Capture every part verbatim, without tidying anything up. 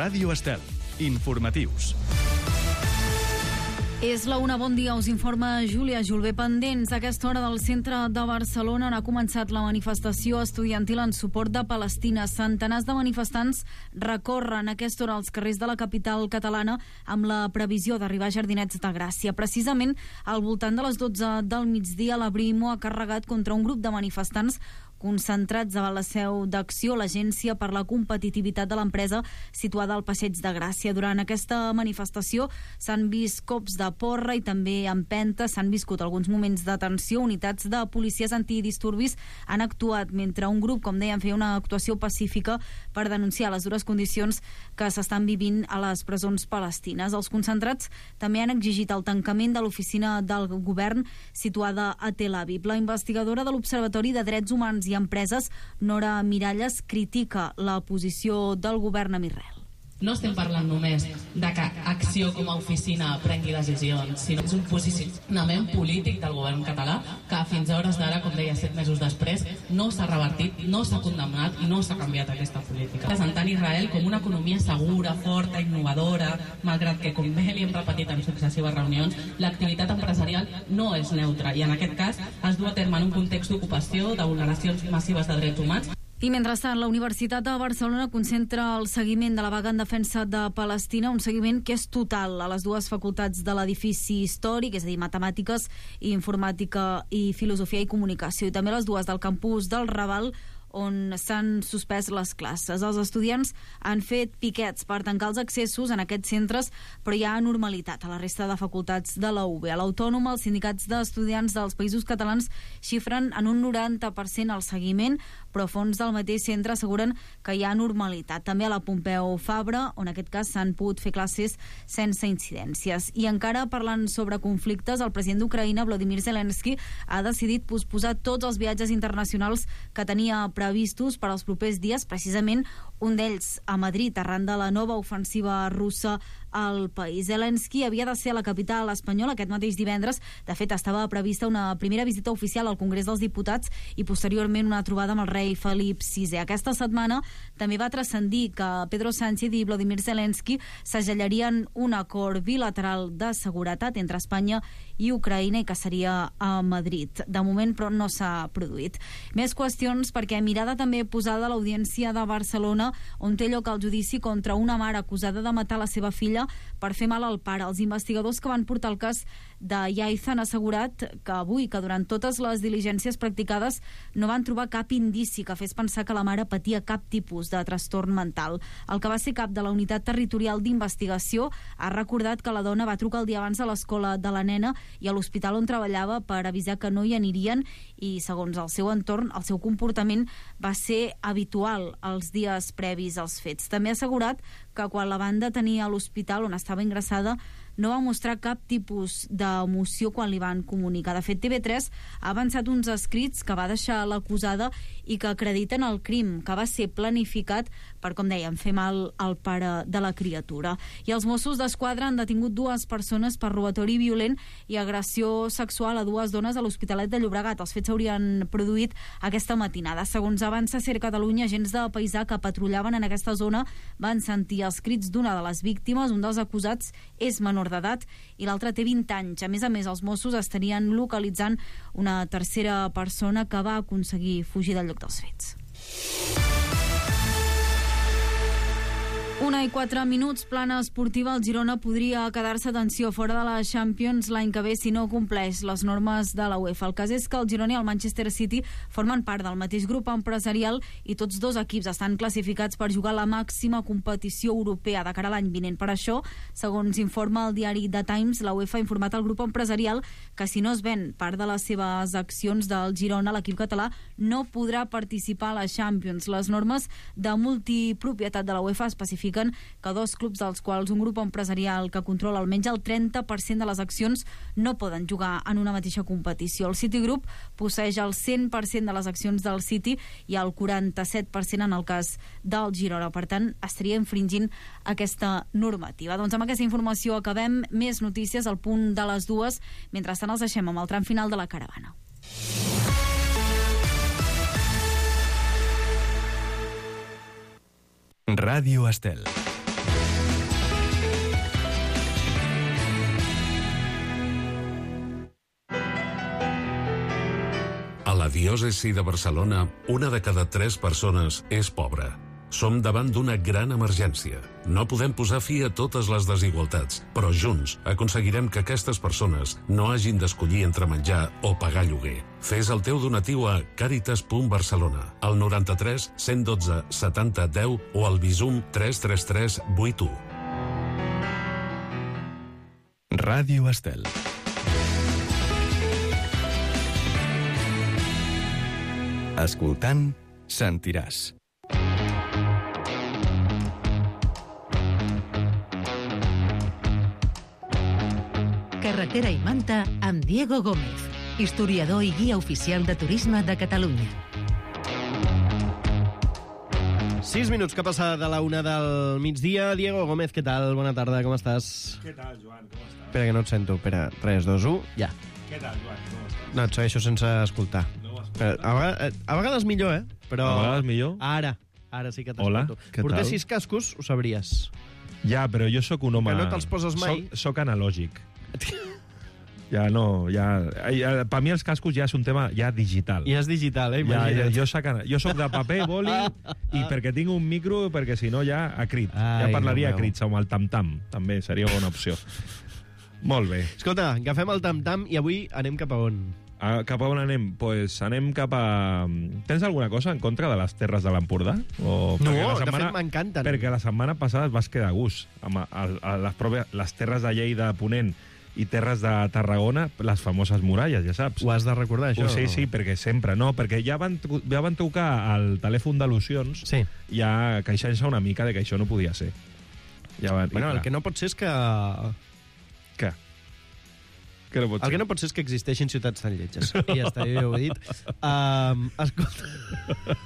Ràdio Estel. Informatius. És la una, bon dia, us informa Júlia Julbé. Pendents a aquesta hora del centre de Barcelona on ha començat la manifestació estudiantil en suport de Palestina. Centenars de manifestants recorren a aquesta hora als carrers de la capital catalana amb la previsió d'arribar a Jardinets de Gràcia. Precisament al voltant de les dotze del migdia, la Brimo ha carregat contra un grup de manifestants concentrats a la seu d'Acció, l'agència per la competitivitat de l'empresa situada al Passeig de Gràcia. Durant aquesta manifestació s'han vist cops de porra i també empentes, s'han viscut alguns moments de tensió. Unitats de policies antidisturbis han actuat mentre un grup, com dèiem, feia una actuació pacífica per denunciar les dures condicions que s'estan vivint a les presons palestines. Els concentrats també han exigit el tancament de l'oficina del govern situada a Tel Aviv. La investigadora de l'Observatori de Drets Humans i Empreses, Nora Miralles, critica la posició del govern amb Israel. No estem parlant només de que Acció com a oficina prengui decisions, sinó que és un posicionament polític del govern català que fins a hores d'ara, com deia, set mesos després, no s'ha revertit, no s'ha condemnat i no s'ha canviat aquesta política. Presentant Israel com una economia segura, forta, innovadora, malgrat que, com bé li hem repetit en successives reunions, l'activitat empresarial no és neutra i en aquest cas es du a terme en un context d'ocupació, de vulneracions massives de drets humans. I mentrestant, la Universitat de Barcelona concentra el seguiment de la vaga en defensa de Palestina, un seguiment que és total a les dues facultats de l'edifici històric, és a dir, matemàtiques, informàtica i filosofia i comunicació, i també les dues del campus del Raval, on s'han suspès les classes. Els estudiants han fet piquets per tancar els accessos en aquests centres, però hi ha normalitat a la resta de facultats de la U B. A l'Autònoma, els sindicats d'estudiants dels països catalans xifren en un noranta per cent el seguiment, però fons del mateix centre asseguren que hi ha normalitat. També a la Pompeu Fabra, on en aquest cas s'han pogut fer classes sense incidències. I encara parlant sobre conflictes, el president d'Ucraïna, Volodymyr Zelensky, ha decidit posposar tots els viatges internacionals que tenia previstos per als propers dies, precisament un d'ells a Madrid, arran de la nova ofensiva russa al país. Zelensky havia de ser a la capital espanyola aquest mateix divendres. De fet, estava prevista una primera visita oficial al Congrés dels Diputats i posteriorment una trobada amb el rei Felip sisè. Aquesta setmana també va transcendir que Pedro Sánchez i Volodymyr Zelensky segellarien un acord bilateral de seguretat entre Espanya i Ucraïna i que seria a Madrid. De moment, però, no s'ha produït. Més qüestions perquè mirada també posada a l'Audiència de Barcelona, on té lloc el judici contra una mare acusada de matar la seva filla per fer mal al pare. Els investigadors que van portar el cas de Yaiza han assegurat que avui, que durant totes les diligències practicades no van trobar cap indici que fes pensar que la mare patia cap tipus de trastorn mental. El que va ser cap de la Unitat Territorial d'Investigació ha recordat que la dona va trucar el dia abans a l'escola de la nena i a l'hospital on treballava per avisar que no hi anirien i, segons el seu entorn, el seu comportament va ser habitual els dies previs als fets. També ha assegurat que quan la van detenir a l'hospital on estava ingressada no va mostrar cap tipus d'emoció quan li van comunicar. De fet, T V tres ha avançat uns escrits que va deixar l'acusada i que acrediten el crim, que va ser planificat per, com dèiem, fer mal al pare de la criatura. I els Mossos d'Esquadra han detingut dues persones per robatori violent i agressió sexual a dues dones a l'Hospitalet de Llobregat. Els fets s'haurien produït aquesta matinada. Segons avança Ser Catalunya, agents de paisà que patrullaven en aquesta zona van sentir els crits d'una de les víctimes. Un dels acusats és menor d'edat i l'altre té vint anys. A més a més, els Mossos estarien localitzant una tercera persona que va aconseguir fugir del lloc dels fets. Una i quatre minuts, plana esportiva. El Girona podria quedar-se, atenció, fora de la Champions l'any que ve si no compleix les normes de la UEFA. El cas és que el Girona i el Manchester City formen part del mateix grup empresarial i tots dos equips estan classificats per jugar la màxima competició europea de cara a l'any vinent. Per això, segons informa el diari The Times, la UEFA ha informat al grup empresarial que si no es ven part de les seves accions del Girona, l'equip català no podrà participar a la Champions. Les normes de multipropietat de la UEFA especifiquen que dos clubs dels quals un grup empresarial que controla almenys el trenta per cent de les accions no poden jugar en una mateixa competició. El Citigroup posseix el cent per cent de les accions del City i el quaranta-set per cent en el cas del Girona. Per tant, estaria infringint aquesta normativa. Doncs amb aquesta informació acabem. Més notícies al punt de les dues. Mentrestant els deixem amb el tram final de la caravana. Ràdio Estel. A la diòcesi de Barcelona, una de cada tres persones és pobra. Som davant d'una gran emergència. No podem posar fi a totes les desigualtats, però junts aconseguirem que aquestes persones no hagin d'escollir entre menjar o pagar lloguer. Fes el teu donatiu a caritas punt barcelona, al noranta-tres cent dotze setanta deu o al Bizum tres tres tres vuit u. Ràdio Estel. Escoltant, sentiràs. Carretera i Manta amb Diego Gómez, historiador i guia oficial de turisme de Catalunya. Sis minuts que passa de la una del migdia. Diego Gómez, què tal? Bona tarda, com estàs? Què tal, Joan? Com estàs? Espera, que no et sento. Espera, tres, dos, u, ja. Què tal, Joan? Com estàs? No, et segueixo sense escoltar. No ho Espera, a, vegades, a vegades millor, eh? Però... A vegades millor? Ara, ara sí que t'escolto. Hola, què tal? Portessis cascos, ho sabries. Ja, però jo sóc un home... Que no te'ls poses mai. Soc, soc analògic. Ja no, ja... ja per mi els cascos ja és un tema ja digital. Ja és digital, eh? Ja, ja, Imagina't. jo, soc, jo soc de paper, boli, i perquè tinc un micro, perquè si no ja a crit. Ai, ja parlaria Déu a crits, amb el tam-tam. També seria bona opció. Molt bé. Escolta, agafem el tam-tam i avui anem cap a on? A, cap a on anem? Pues anem cap a... Tens alguna cosa en contra de les terres de l'Empordà? O... No, perquè la de fet m'encanten. Perquè la setmana passada et vas quedar a gust. Amb a, a, a les, pròpies, les terres de Lleida, Ponent i terres de Tarragona, les famoses muralles, ja saps. Ho has de recordar, això? Oh, sí, sí, perquè sempre, no, perquè ja van, ja van tocar al telèfon d'al·lusions, sí. Ja queixant-se una mica de que això no podia ser. Ja van, Bueno, el que no pot ser és que... Què? Que no pot el ser? que no pot ser és que existeixin ciutats tan lletges. I ja està, jo ja ho he dit. Um, escolta...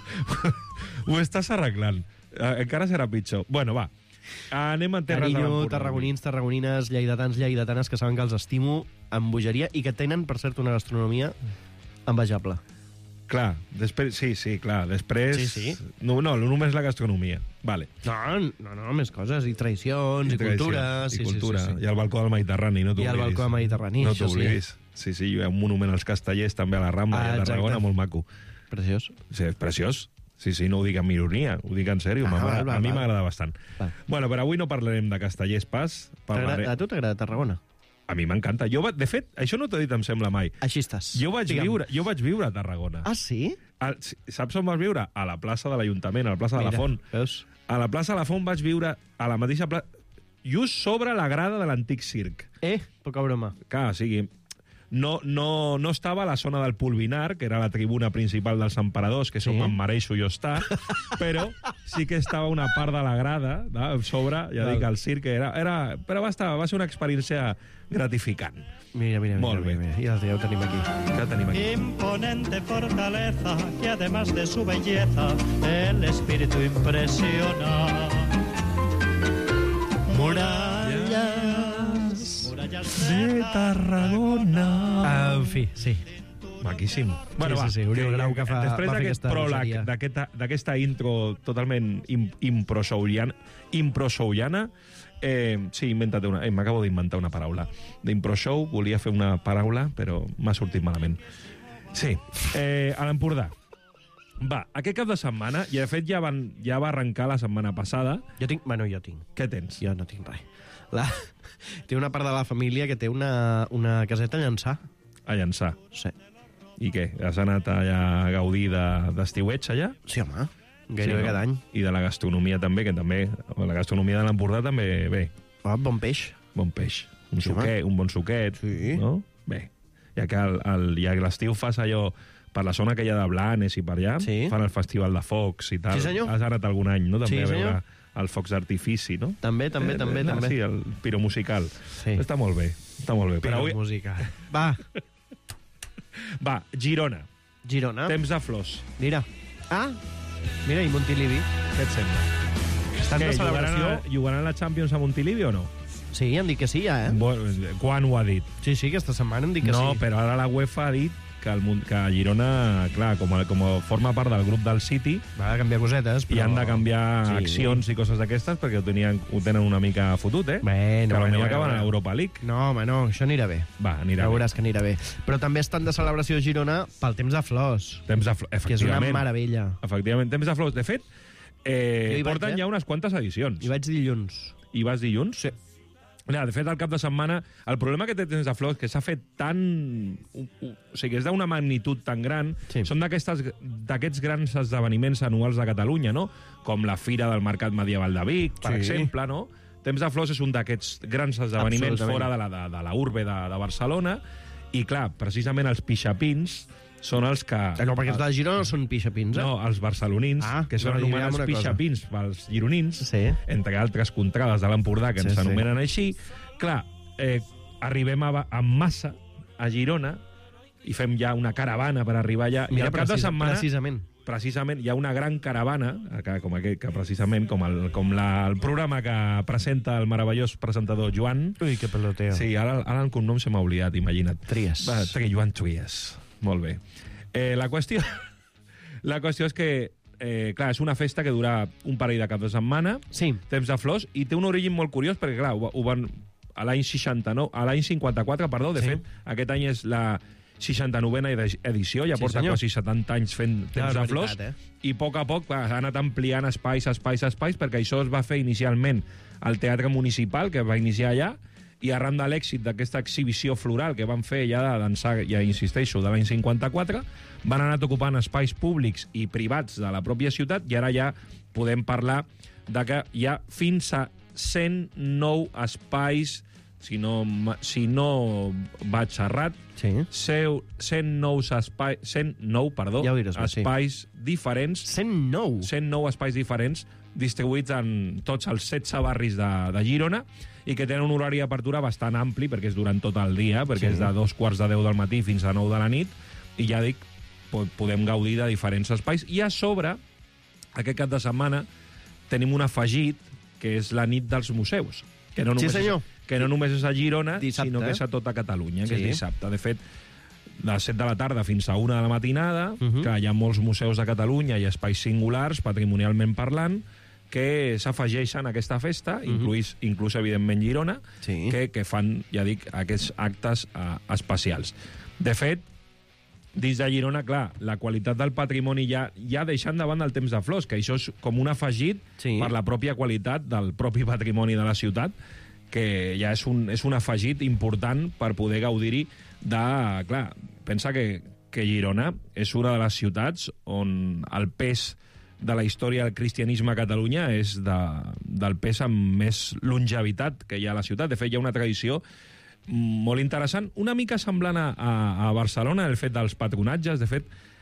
Ho estàs arreglant. Uh, encara serà pitjor. Bueno, va. Anem a terres de Carinyo, l'Empordà. tarragonins, tarragonines, lleidatans, lleidatanes, que saben que els estimo amb bogeria i que tenen, per cert, una gastronomia envejable. Clar, després... Sí, sí, clar. Després... Sí, sí. No, no, només la gastronomia. Vale. No, no, no, més coses. I tradicions, i, i tradició, cultura. I sí, cultura. Sí, sí, sí. I el balcó del Mediterrani, no t'oblidis. I el balcó del Mediterrani, no això sí. t'oblidis. Sí, sí, hi ha un monument als Castellers, també a la Rambla, Ah, i a Tarragona, exacte. molt maco. Preciós. Sí, és preciós. Sí, sí, no ho dic amb ironia, ho dic en sèrio. Ah, m'agrada- val, val, a mi val. m'agrada bastant. Val. Bueno, però avui no parlarem de Castellers pas. Parlaré... T'agrada- A tu t'agrada Tarragona? A mi m'encanta. Jo, va- de fet, això no t'ho dit, em sembla mai. Així estàs. Jo vaig, Digue'm. viure, jo vaig viure a Tarragona. Ah, sí? A, saps on vas viure? A la plaça de l'Ajuntament, a la plaça de la Mira, Font. veus? A la plaça de la Font vaig viure a la mateixa plaça... Just sobre la grada de l'antic circ. Eh, poca broma. Clar, o sigui, no, no, no estava a la zona del Pulvinar, que era la tribuna principal dels emperadors, que és Sí? on em mereixo jo estar, però sí que estava una part de la grada, de, sobre, ja Val. dic, el circ, que era, era, però va, estar, va ser una experiència gratificant. Mira, mira, mira. Molt mira, bé. mira. Ja, ja ho tenim aquí. Ja tenim aquí. Imponente fortaleza que además de su belleza el espíritu impresiona. Murallas, murallas De Tarragona. En fi, sí. Maquíssim. sí, sí, sí, Oriol Grau que fa- després va fer d'aquest aquesta pròleg, bogeria. d'aquesta d'aquesta intro totalment im, improsouliana, improsouliana eh, sí, inventa't una... Eh, m'acabo d'inventar una paraula. D'improshow volia fer una paraula, però m'ha sortit malament. Sí, eh, a l'Empordà. Va, aquest cap de setmana, i de fet ja, van, ja va arrencar la setmana passada... Jo tinc... Bueno, jo tinc. Què tens? Jo no tinc res. La... Té una part de la família que té una, una caseta a Llançà. A llançar. Sí. I què? Has anat allà a gaudir de- d'estiuets allà? Sí, home. Gairebé Sí, no? cada any. I de la gastronomia també, que també... La gastronomia de l'Empordà també, bé, Ah, bon peix. bon peix. Un, Sí, suquet, un bon suquet, Sí. no? Bé, ja que el, el, ja que l'estiu fas allò per la zona que hi ha de Blanes i per allà, Sí. fan el festival de focs i tal. Sí, senyor. Has anat algun any, no? També Sí, a veure senyor. els focs d'artifici, no? També, també, Eh, també, eh, també. Sí, el piromusical. Sí. Està molt bé, està molt bé. Però Però avui... música. Va, Va, Girona, Girona. temps de flors. Mira. Ah, mira, i Montilivi. Què et sembla? Estan de Què, jugaran, celebració. a, jugaran la Champions a Montilivi o no? Sí, han dit que sí, ja, eh? Bueno, quan ho ha dit? Sí, sí, aquesta setmana han dit que no, sí. però ara la UEFA ha dit que que, el, que a Girona, clar, com a, com a forma part del grup del City, va canviar cosetes, però... i han de canviar sí. accions i coses d'aquestes perquè ho, tenien, ho tenen una mica fotut, eh? Bueno, que bueno, potser acaben bueno. a l'Europa League. No, home, no, això anirà bé. Va, anirà ja bé. veuràs que anirà bé. Però també estan de celebració a Girona pel temps de flors. Temps de flors, que és una efectivament. meravella. Efectivament, temps de flors. De fet, eh, vaig, porten eh? ja unes quantes edicions. I vaig dilluns. I vas dilluns? Sí. Ja, de fet, al cap de setmana, el problema que té Temps de Flors, que s'ha fet tan... O sigui, és d'una magnitud tan gran, sí. són d'aquests grans esdeveniments anuals de Catalunya, no? Com la Fira del Mercat Medieval de Vic, per sí. exemple, no? Temps de Flors és un d'aquests grans esdeveniments fora de la, de, de la urbe de, de Barcelona, i clar, precisament els pixapins són els que... No, perquè els de Girona no són pixapins, eh? No, els barcelonins, ah, que són anomenats pixapins pels gironins, sí. entre altres contrades de l'Empordà, que sí, ens anomenen sí. així. Clar, eh, arribem a, a massa a Girona i fem ja una caravana per arribar allà. Mira, I al cap de setmana, precisament. precisament, hi ha una gran caravana, que, com aquest, que precisament, com, el, com la, el programa que presenta el meravellós presentador Joan. Ui, que peloteo. Sí, ara, ara el cognom se m'ha oblidat, imagina't. Trias. Va, Joan Trias. Molt bé. Eh, la qüestió la qüestió és que, eh, clar, és una festa que dura un parell de cap de setmana, sí. Temps de Flors, i té un origen molt curiós, perquè, clar, ho, ho van a l'any seixanta-nou, a l'any cinquanta-quatre, perdó, de sí. fet, aquest any és la seixanta-novena edició, ja sí, porta senyor. quasi setanta anys fent Temps ja, de Flors, veritat, eh? I a poc a poc clar, ha anat ampliant espais, espais, espais, perquè això es va fer inicialment al Teatre Municipal, que va iniciar allà, i arran de l'èxit d'aquesta exhibició floral que van fer ja d'ençà, ja insisteixo, de l'any cinquanta-quatre, van anar ocupant espais públics i privats de la pròpia ciutat, i ara ja podem parlar de que hi ha fins a cent nou espais, si no, si no vaig errat, sí. cent nou espais, cent nou, perdó, ja diràs, espais sí. diferents. cent nou? cent nou espais diferents distribuïts en tots els setze barris de, de Girona, i que tenen un horari d'apertura bastant ampli, perquè és durant tot el dia, perquè sí. és de dos quarts de deu del matí fins a nou de la nit, i ja dic, podem gaudir de diferents espais. I a sobre, aquest cap de setmana, tenim un afegit, que és la nit dels museus, que no només, sí, és, que no només és a Girona, dissabte, sinó que és a tota Catalunya, sí. que és dissabte. De fet, de les set de la tarda fins a una de la matinada, uh -huh. que hi ha molts museus de Catalunya i espais singulars, patrimonialment parlant, que s'afegeixen a aquesta festa, uh -huh. inclús, inclús evidentment Girona, sí. que, que fan, ja dic, aquests actes uh, especials. De fet, dins de Girona, clar, la qualitat del patrimoni ja, ja deixant davant del Temps de Flors, que això és com un afegit sí. per la pròpia qualitat del propi patrimoni de la ciutat, que ja és un, és un afegit important per poder gaudir-hi de... Clar, pensa que, que Girona és una de les ciutats on el pes de la història del cristianisme a Catalunya és de, del pes amb més longevitat que hi ha a la ciutat. De fet, hi ha una tradició molt interessant, una mica semblant a, a Barcelona, el fet dels patronatges. De fet,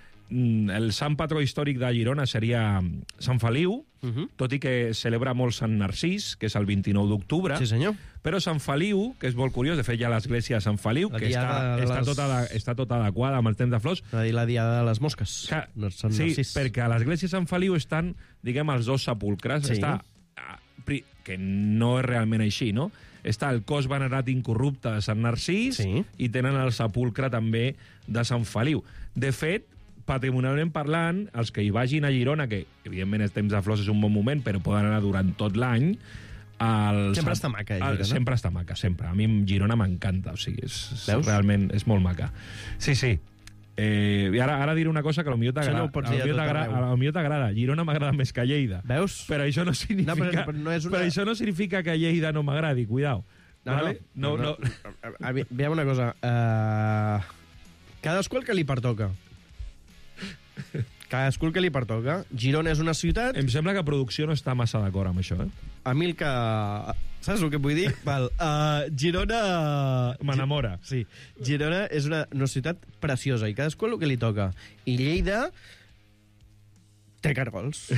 el sant patró històric de Girona seria Sant Feliu, uh -huh. tot i que celebra molt Sant Narcís, que és el vint-i-nou d'octubre. Sí, senyor. Però Sant Feliu, que és molt curiós, de fet hi ha l'església de Sant Feliu, que està, està, les... tota, està tota adequada amb el Temps de Flors. La diada de les mosques. Que, no, Sant sí, Narcís. Perquè a l'església de Sant Feliu estan, diguem, els dos sepulcres. Sí. Està, que no és realment així, no? Està el cos venerat incorrupte de Sant Narcís sí. i tenen el sepulcre també de Sant Feliu. De fet, patrimonialment parlant, els que hi vagin a Girona, que evidentment el Temps de Flors és un bon moment, però poden anar durant tot l'any... El, sempre està maca, eh, Girona? El, sempre està maca, sempre. A mi Girona m'encanta, o sigui, és, és, realment és molt maca. Sí, sí. Eh, I ara, ara diré una cosa que potser t'agrada. No t'agrada. Girona m'agrada més que Lleida. Veus? Però això no significa, no, però, però no és una... però això no significa que Lleida no m'agradi, cuidao. No, vale? no, no, no. no. Veiem una cosa. Uh, cadascú el que li pertoca. Cadascú el que li pertoca. Girona és una ciutat... Em sembla que producció no està massa d'acord amb això, eh? A mi el que... Saps el que vull dir? Val. Uh, Girona... M'enamora. Sí. Girona és una, una ciutat preciosa i cadascú el que li toca. I Lleida té cargols.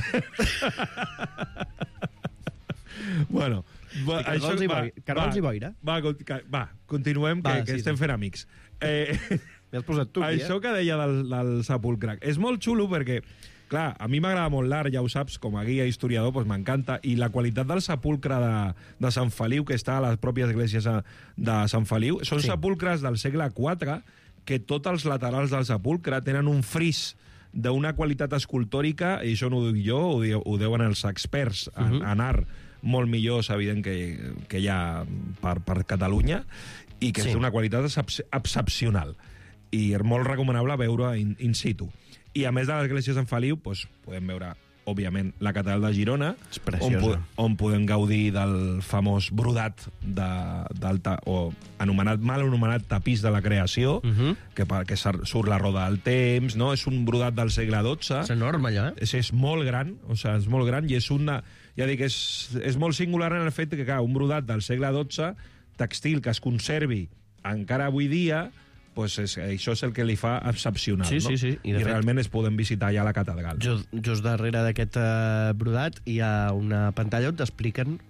Bueno... Va, això, i va, cargols va, i boira. Va, va continuem, va, que, que sí, estem sí. fent amics. Eh, M'has posat tu, això eh? que deia del, del sepulcre és molt xulo perquè, clar, a mi m'agrada molt l'art, ja ho saps, com a guia historiador, doncs m'encanta, i la qualitat del sepulcre de, de Sant Feliu, que està a les pròpies esglésies de Sant Feliu, són sí. sepulcres del segle quatre, que tots els laterals del sepulcre tenen un fris d'una qualitat escultòrica, i això no ho dic jo, ho, diu, ho deuen els experts en, uh -huh. en art molt millors, evident, que, que hi ha per, per Catalunya, i que sí. és d'una qualitat excep excepcional. I és molt recomanable veure in, in situ. I a més de l'església de Sant Feliu, doncs, podem veure, òbviament, la catedral de Girona, on, po on podem gaudir del famós brodat de, del ta o anomenat, mal anomenat tapís de la creació, uh -huh. que, que surt la roda del temps, no? És un brodat del segle dotze. És enorme, allò, eh? És, és molt gran, o sigui, és molt gran, i és una... Ja dic, és, és molt singular en el fet que, clar, un brodat del segle dotze, textil que es conservi encara avui dia, pues és, això és el que li fa excepcional, sí, no? Sí, sí. I, I fet, realment es poden visitar ja la catedral. Just, just darrere d'aquest uh, brodat hi ha una pantalla on t'expliquen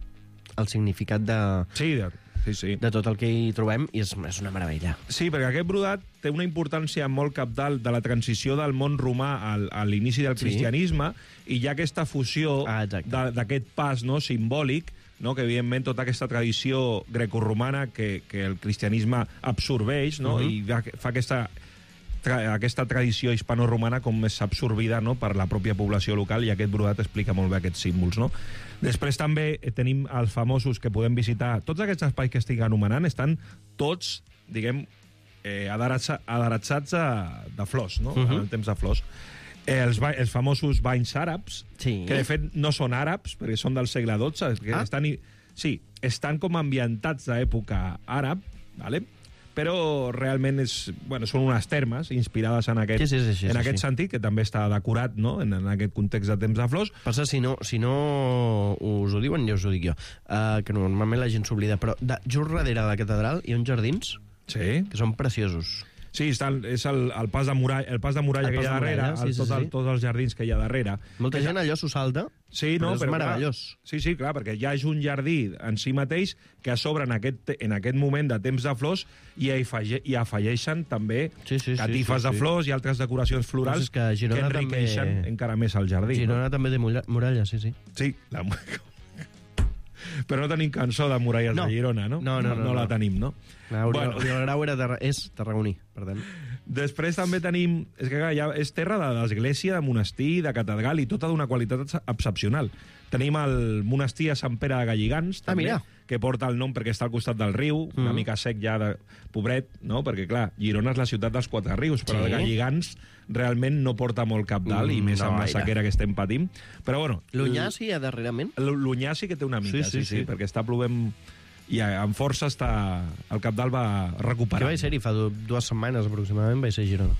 el significat de, sí, de, sí, sí. de tot el que hi trobem, i és, és una meravella. Sí, perquè aquest brodat té una importància molt cabdal de la transició del món romà al, a l'inici del cristianisme, sí. I hi ha aquesta fusió ah, d'aquest pas, no, simbòlic, no? Que evidentment tota aquesta tradició grecorromana que, que el cristianisme absorbeix, no? Uh -huh. I fa aquesta, tra aquesta tradició hispano-romana com més absorbida, no? Per la pròpia població local, i aquest brodat explica molt bé aquests símbols, no? Després també tenim els famosos que podem visitar. Tots aquests espais que estic anomenant estan tots, diguem, eh, adreçats de flors, no? Uh -huh. En el temps de flors. Els, els famosos banys àrabs, sí. Que de fet no són àrabs, perquè són del segle dotze, que ah. estan, sí, estan com ambientats d'època àrab, ¿vale? Però realment és, bueno, són unes termes inspirades en aquest, sí, sí, sí, sí, en sí, aquest sí. sentit, que també està decorat, no? en, en aquest context de temps de flors. Passa, si no, si no us ho diuen, ja us ho dic jo, uh, que normalment la gent s'oblida, però de, just darrere de la catedral hi ha uns jardins, sí. Que són preciosos. Sí, està, és el, el pas de muralla, el pas de muralla el que hi ha darrere, muralla, sí, el, tot, sí, sí. El, tots els jardins que hi ha darrere. Molta que gent allò s'ho salta, sí, però no, és però, meravellós. Clar, sí, sí, clar, perquè ja és un jardí en si mateix que a sobre en aquest, en aquest moment de temps de flors i afege, hi afegeixen també sí, sí, catifes sí, sí, de flors i altres decoracions florals que, que enriqueixen també... encara més el jardí. Girona no? també té muralla, sí, sí. Sí, la... però no tenim cançó de muralles no. de Girona, no? No, no, no. No, no, no la tenim, no? No, Oriol, bueno. Oriol Grau era terra... és tarragoní, per tant. Després també tenim... És que ja és terra d'església, de monestir, de catedral, i tota d'una qualitat excepcional. Tenim el monestir de Sant Pere de Galligants, també, ah, que porta el nom perquè està al costat del riu, mm. una mica sec ja de pobret, no? Perquè, clar, Girona és la ciutat dels quatre rius, però sí. El Galligants realment no porta molt cap dalt, mm, i més no, amb la sequera que estem patint. Però, bueno... L'Onyà sí, darrerament? L'Onyà sí que té una mica, sí, sí, sí, sí, sí. Perquè està plovent... I amb força està... El Cabdal va recuperar. Que vaig ser-hi fa dues setmanes, aproximadament, vaig ser a Girona.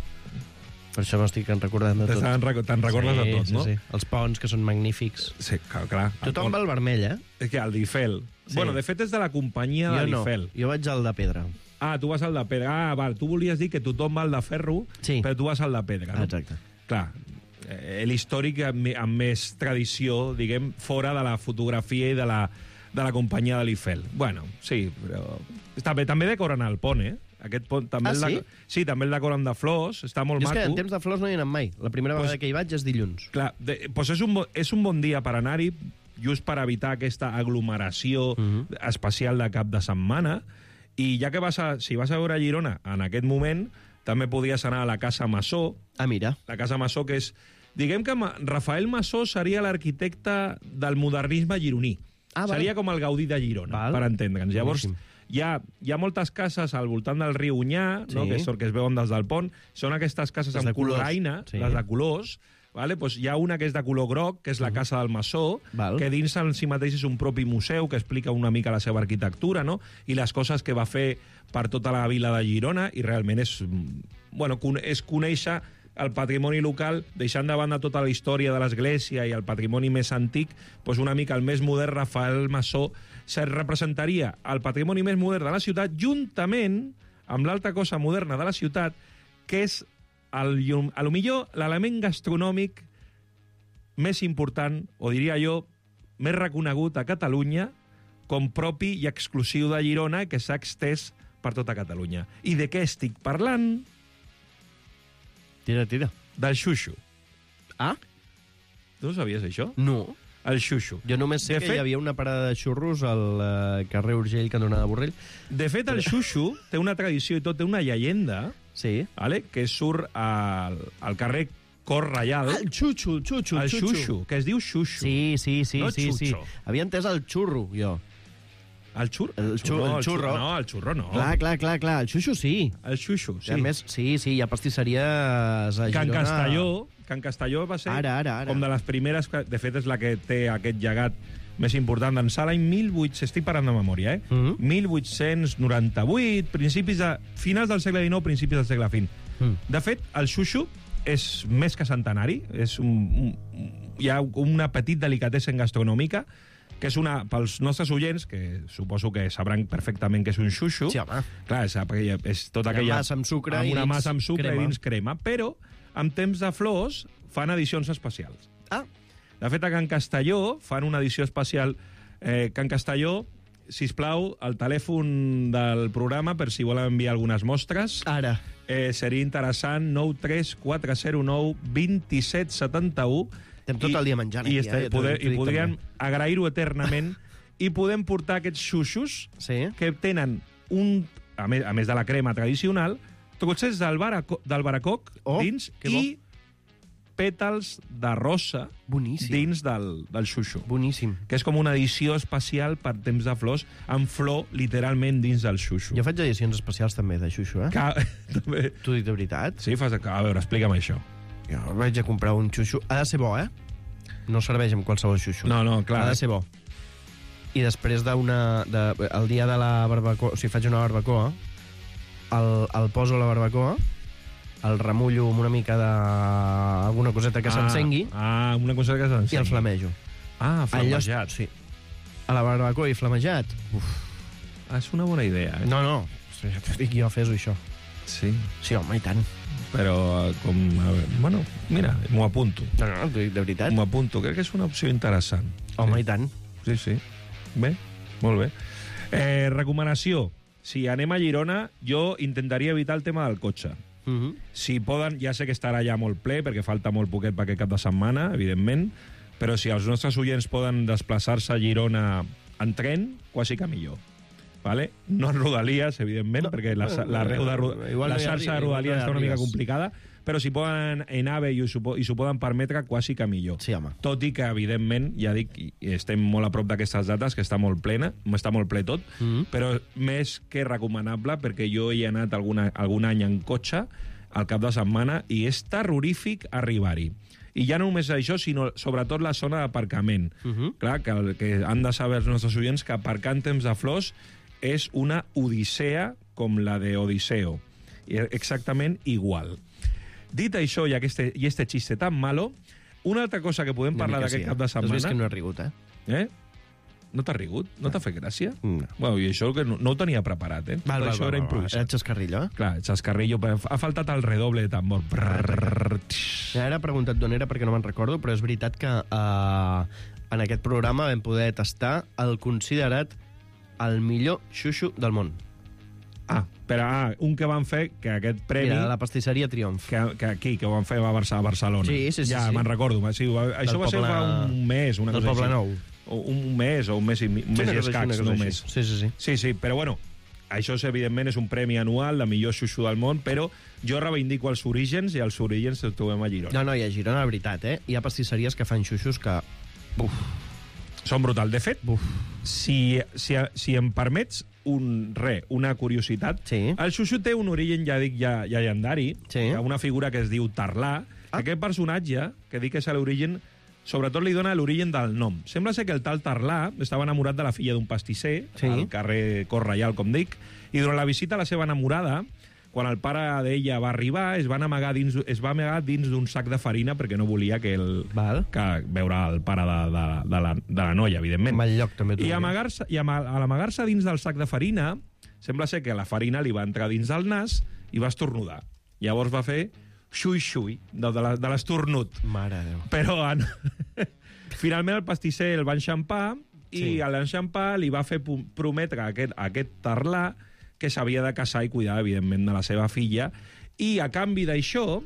Per això m'estic recordant de tot. Te'n recordes sí, de tot, sí, no? Sí, els ponts, que són magnífics. Sí, clar. clar. Tothom va al vermell, eh? És que el d'Ifel. Sí. Bueno, de fet és de la companyia de l'Ifel. No, jo vaig al de pedra. Ah, tu vas al de pedra. Ah, val, tu volies dir que tothom va al de ferro, sí. Però tu vas al de pedra, no? Exacte. Clar, eh, l'històric amb, amb més tradició, diguem, fora de la fotografia i de la, de la companyia de l'Ifel. Bueno, sí, però... També, també decoren el pont, eh? Aquest pont també ah, el sí? De... Sí, també el decoren de flors, està molt maco. És que en temps de flors no hi ha anat mai. La primera pues, vegada que hi vaig és dilluns. Clar, de, pues és, un bo, és un bon dia per anar-hi, just per evitar aquesta aglomeració uh-huh. especial de cap de setmana, i ja que vas a, si vas a veure Girona en aquest moment, també podies anar a la Casa Massó. Ah, mira. La Casa Massó, que és... Diguem que Rafael Massó seria l'arquitecte del modernisme gironí. Ah, seria com el Gaudí de Girona, val. Per entendre'ns. Llavors, hi ha, hi ha moltes cases al voltant del riu Onyà, sí. No? que, són, que es veuen des del pont. Són aquestes cases les amb coloraina, sí. Les de colors. Vale? Pues hi ha una que és de color groc, que és la Casa del Massó, val. Que dins en si mateix és un propi museu que explica una mica la seva arquitectura, no? I les coses que va fer per tota la vila de Girona, i realment és, bueno, és conèixer el patrimoni local, deixant de banda tota la història de l'església i el patrimoni més antic, doncs una mica el més modern Rafael Massó se representaria el patrimoni més modern de la ciutat juntament amb l'altra cosa moderna de la ciutat, que és el, a lo millor l'element gastronòmic més important, o diria jo, més reconegut a Catalunya com propi i exclusiu de Girona, que s'ha extès per tota Catalunya. I de què estic parlant? Tira, tira. Del xuxu. Ah? Tu no sabies això? No. El xuxu. Jo només sé de que fet... hi havia una parada de xurros al uh, carrer Urgell, cantonada Borrell. De fet, el xuxu té una tradició i tot, té una llegenda, Sí. vale? Que surt al, al carrer Cor Reial. Ah, el xuxo, el xuxo, el el xuxo. xuxo, que es diu xuxo. Sí, sí, sí, No sí, sí. xuxo. Havia entès el xurro, jo. El xurro? El, xur, el xurro. No, el xurro no. Clar, clar, clar, clar. El xuxo sí. El xuxo, sí. A més, sí, sí, hi ha pastisseries a Can Girona. Castelló, Can Castelló va ser Ara, ara, ara. com de les primeres, que, de fet és la que té aquest llegat més important d'ençà l'any mil vuit-cents, estic parlant de memòria, eh? Mhm. mil vuit-cents noranta-vuit, principis de, finals del segle dinou, principis del segle vint. Mm. De fet, el xuxo és més que centenari, és un, un, hi ha una petit delicatessen gastronòmica, que és una, pels nostres oients, que suposo que sabran perfectament que és un xuxo. Sí, home. Clar, és, és tota aquella... massa amb sucre amb i una dins massa amb sucre crema. i dins crema, però amb temps de flors fan edicions especials. Ah. De fet, a Can Castelló fan una edició especial. Eh, Can Castelló, sisplau, el telèfon del programa per si volen enviar algunes mostres. Ara. Eh, seria interessant, nou tres quatre zero nou dos set set u. Estem tot el dia menjant I, aquí, este, eh? poder, T'ho dic I podríem també. agrair-ho eternament i podem portar aquests xuxos sí. que tenen, un, a, més, a més de la crema tradicional, trossets d'albaracoc baraco, oh, dins i pètals de rosa Boníssim. dins del, del xuxo. Boníssim. Que és com una edició especial per temps de flors, amb flor literalment dins del xuxo. Jo faig edicions especials també de xuxo, eh? Que, també... T'ho dic de veritat? Sí, fas... a veure, explica'm això. Jo vaig a comprar un xuxo. Ha de ser bo, eh? No serveix amb qualsevol xuxo. No, no, clar. Ha de ser bo. I després d'una... De, el dia de la barbacoa... O sigui, faig una barbacoa, el, el poso a la barbacoa, el remullo amb una mica de... alguna coseta que ah, s'encengui. Ah, una coseta que s'encengui. I el flamejo. Ah, flamejat. Allò, sí. A la barbacoa i flamejat. Uf. Ah, és una bona idea, eh? No, no. Ja t'ho dic jo, fes-ho, això. Sí. Sí, home, i tant. Però, com... A veure, bueno, mira, m'ho apunto. No, no, t'ho dic de veritat. M'ho apunto. Crec que és una opció interessant. Home, sí. i tant. Sí, sí. Bé, molt bé. Eh, recomanació. Si anem a Girona, jo intentaria evitar el tema del cotxe. Uh -huh. Si poden, ja sé que estarà ja molt ple, perquè falta molt poquet per aquest cap de setmana, evidentment, però si els nostres oients poden desplaçar-se a Girona en tren, quasi que millor. Vale? No en Rodalies, evidentment, no, perquè la, la, la, la, la xarxa de Rodalies està una mica complicada, però si poden en AVE i s'ho i s'ho poden permetre, quasi que millor. Sí, home. Tot i que, evidentment, ja dic, estem molt a prop d'aquestes dates, que està molt plena, està molt ple tot, Mm -hmm. però més que recomanable, perquè jo hi he anat alguna, algun any en cotxe al cap de setmana i és terrorífic arribar-hi. I ja no només això, sinó sobretot la zona d'aparcament. Uh -huh. Clar, que, que han de saber els nostres oients que aparcar en temps de flors és una odissea com la de Odisseo. Exactament igual. Dit això i este, i este xiste tan malo, una altra cosa que podem Una parlar mica d'aquest sí, cap de Has setmana... vist que no he rigut, eh? Eh? No t'ha rigut? No t'ha fet gràcia? No. Bueno, i això que no, no ho tenia preparat, eh? Val, Tot val, això val, era val, improvisat. Era xascarrillo, eh? Clar, xascarrillo, però ha faltat el redoble de tambor. Brrr, Ja era preguntat d'on era perquè no me'n recordo, però és veritat que eh, en aquest programa vam poder tastar el considerat el millor xuxo del món. Ah, però ah, un que van fer, que aquest premi... Mira, la pastisseria Triomf. Que, que aquí, que ho van fer a Barcelona. Sí, sí, sí. Ja, sí. me'n recordo. Sí, va, això va Poble... ser fa un mes, una del cosa Poble així. Nou. O un mes o un mes i, un Sí, mes una i cosa escacs, així, una cosa només. així. Sí, sí, sí. Sí, sí, però bueno, això és, evidentment és un premi anual de millor xuxo del món, però jo reivindico els orígens i els orígens els trobem a Girona. No, no, i a Girona, la veritat, eh? Hi ha pastisseries que fan xuxos que... Uf. Són brutal. De fet, Uf. si, si, si em permets un, re, una curiositat, Sí. el xuxo té un origen, ja dic, ja, ja llegendari, Sí. una figura que es diu Tarlà, Ah. que aquest personatge, que dic que és l'origen, sobretot li dona l'origen del nom. Sembla ser que el tal Tarlà estava enamorat de la filla d'un pastisser, Sí. al carrer Cor Reial, com dic, i durant la visita a la seva enamorada, quan el pare d'ella va arribar, es, van amagar dins, es va amagar dins d'un sac de farina perquè no volia que, el, Val. que veure el pare de, de, de, la, de la noia, evidentment. Mal lloc, també t'ho I diré. amagar-se i ama, a l'amagar-se dins del sac de farina, sembla ser que la farina li va entrar dins del nas i va estornudar. Llavors va fer xui-xui, de, de, la, de l'estornut. Mare de Déu. Però en... finalment el pastisser el va enxampar i Sí. a l'enxampar li va fer pu- prometre a aquest, a aquest Tarlà que s'havia de casar i cuidar, evidentment, de la seva filla. I a canvi d'això,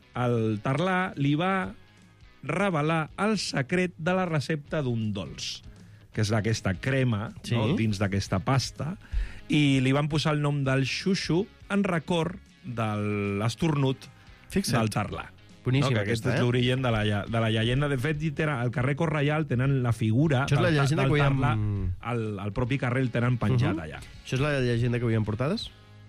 el Tarlà li va revelar el secret de la recepta d'un dolç, que és aquesta crema, Sí. no?, dins d'aquesta pasta, i li van posar el nom del xuxo en record de l'esternut del Tardà. Boníssima, no, que aquesta, aquest és eh? l'origen de la, lla- de la llegenda. De fet, al carrer Correial tenen la figura Això és la del, llegenda del que veiem- Tardà, al, al propi carrer el tenen penjat Mhm. allà. Això és la llegenda que veiem portades?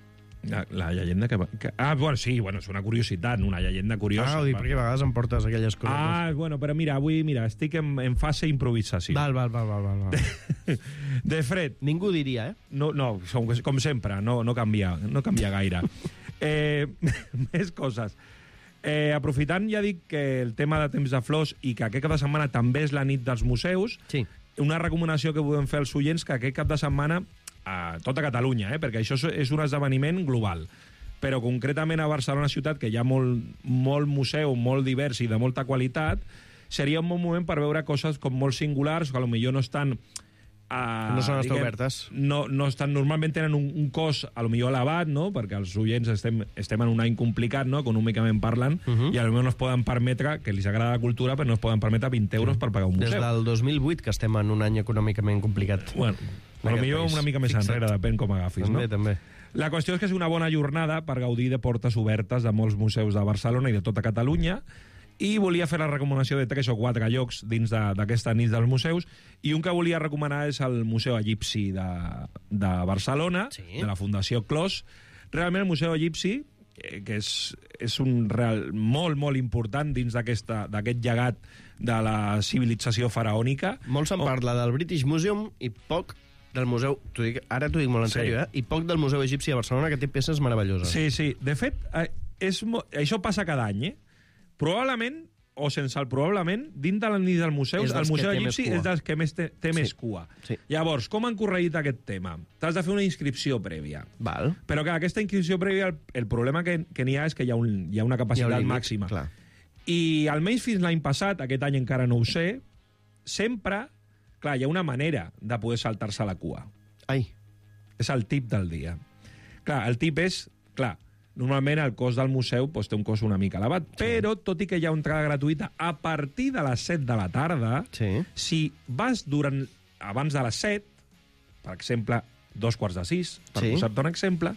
La, la llegenda que, que... Ah, bueno, sí, bueno, és una curiositat, una llegenda curiosa. Ah, ho dic perquè a vegades em portes aquelles coses. Ah, bueno, però mira, avui mira, estic en, en fase improvisació. Val, val, val, val, val. val. De fred. Ningú diria, eh? No, no com, com sempre, no, no, canvia, no canvia gaire. eh, més coses. Eh, aprofitant, ja dic que el tema de Temps de Flors i que aquest cap de setmana també és la nit dels museus, sí. una recomanació que podem fer als oients que aquest cap de setmana a tota Catalunya, eh, perquè això és un esdeveniment global, però concretament a Barcelona ciutat, que hi ha molt, molt museu, molt divers i de molta qualitat, seria un bon moment per veure coses com molt singulars, que potser no estan... Uh, no són diguem, obertes. No, no estan, normalment tenen un, un cost a lo millor elevat, no? Perquè els oients estem, estem en un any complicat, no? Econòmicament parlant, uh -huh. i a lo millor no es poden permetre, que els agrada la cultura, però no es poden permetre vint euros per pagar un museu. Des del dos mil vuit que estem en un any econòmicament complicat. Bueno, a lo millor una mica més Fixa't. enrere, depèn com agafis, també, no? També, La qüestió és que és una bona jornada per gaudir de portes obertes de molts museus de Barcelona i de tota Catalunya, i volia fer la recomanació de tres o quatre llocs dins d'aquesta nit dels museus, i un que volia recomanar és el Museu Egipci de, de Barcelona, sí. de la Fundació Clos. Realment el Museu Egipci, eh, que és, és un real molt, molt important dins d'aquest llegat de la civilització faraònica. Molt se'n parla del British Museum i poc del museu, t'ho dic, ara t'ho dic molt en Sí. sèrio, eh? I poc del Museu Egipci a Barcelona, que té peces meravelloses. Sí, sí. De fet, eh, és, mo- això passa cada any, eh? Probablement, o sense el probablement, dins de la nit del museu, És dels el Museu que té Egipci més cua. és dels que més té, té Sí. més cua. Sí. Llavors, com han corregit aquest tema? T'has de fer una inscripció prèvia. Val. Però que aquesta inscripció prèvia, el, el problema que, que n'hi ha és que hi ha, un, hi ha una capacitat Hi ha un límit, màxima. clar. I almenys fins l'any passat, aquest any encara no ho sé, sempre, clar, hi ha una manera de poder saltar-se la cua. Ai. És el tip del dia. Clar, el tip és, clar, normalment el cost del museu doncs, té un cost una mica elevat, sí. però tot i que hi ha entrada gratuïta a partir de les set de la tarda, sí. si vas durant abans de les set, per exemple, dos quarts de sis, per Sí. posar-te un exemple,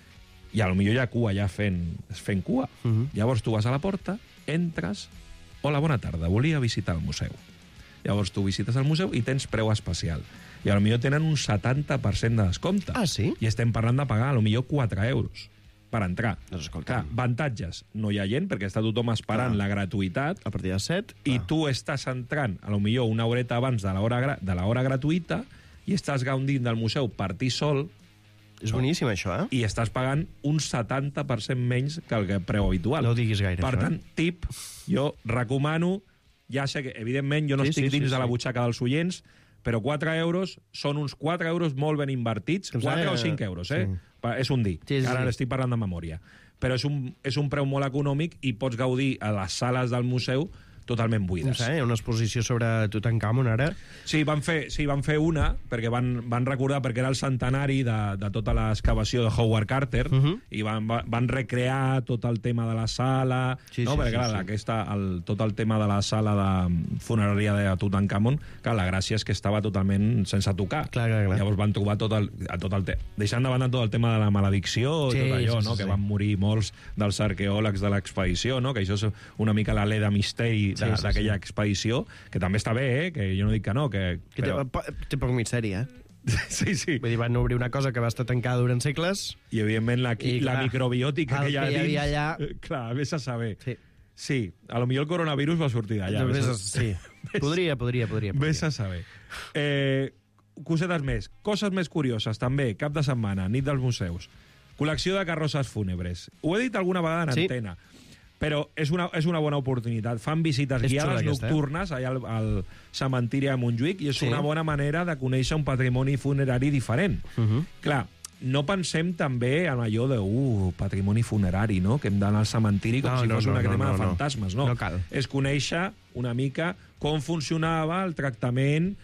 i a lo millor hi ha cua ja fent, fent cua. Uh -huh. Llavors tu vas a la porta, entres, hola, bona tarda, volia visitar el museu. Llavors tu visites el museu i tens preu especial. I a lo millor tenen un setanta per cent de descompte. Ah, sí? I estem parlant de pagar a lo millor quatre euros per entrar. Doncs escolta. Clar, avantatges. No hi ha gent, perquè està tothom esperant Clar. la gratuïtat. A partir de set... I tu estàs entrant, a lo millor una horeta abans de l'hora gra- de l'hora gratuïta, i estàs gaudint del museu per ti sol, És boníssim, això, eh? i estàs pagant un setanta per cent menys que el que preu habitual. No ho diguis gaire, Per això, tant, eh? tip, jo recomano, ja sé que, evidentment, jo no Sí, estic sí, dins sí, de la sí. butxaca dels oients, però quatre euros són uns quatre euros molt ben invertits, Que em quatre sembla- o cinc euros, eh? sí. Pa- És un dir, Sí, sí, ara sí. estic parlant de memòria. Però és un, és un preu molt econòmic i pots gaudir a les sales del museu totalment No buides. sé, una exposició sobre Tutankamon, ara. Sí, van fer, sí, van fer una, perquè van, van recordar, perquè era el centenari de, de tota l'excavació de Howard Carter, Uh -huh. i van, va- van recrear tot el tema de la sala, Sí, no? sí, perquè sí, clar, sí. Aquesta, el, tot el tema de la sala de funerària de Tutankamon, clar, la gràcia és que estava totalment sense tocar. Clar, clar, clar. Llavors van trobar tot el, a tot el te deixant de banda tot el tema de la maledicció, Sí, i tot allò, sí, sí, no? sí. que van morir molts dels arqueòlegs de l'expedició, no? que això és una mica l'alè de misteri Sí, sí, d'aquella sí. expedició, que també està bé, eh? que jo no dic que no, que... Que però... té, po- té poc misteri, eh? Sí, sí. Vull dir, van obrir una cosa que va estar tancada durant segles. I, evidentment, la, I, la clar, microbiòtica el que hi ha que hi dins... havia allà- eh, Clar, vés a saber. Sí. Sí, a lo millor el coronavirus va sortir d'allà. Vés Vés a- a- sí. Podria, podria, podria. Vés podria. a saber. Eh, cosetes més. Coses més curioses, també. Cap de setmana, nit dels museus. Col·lecció de carrosses fúnebres. Ho he dit alguna vegada en Sí. antena, però és una, és una bona oportunitat. Fan visites És guiades xula aquesta, eh? nocturnes allà al, al cementiri de Montjuïc, i és Sí. una bona manera de conèixer un patrimoni funerari diferent. Uh -huh. Clar, no pensem també en allò de uh, patrimoni funerari, no? que hem d'anar al cementiri com No, si no, fos no, una no, crema no, de no. fantasmes. No, No cal. És conèixer una mica com funcionava el tractament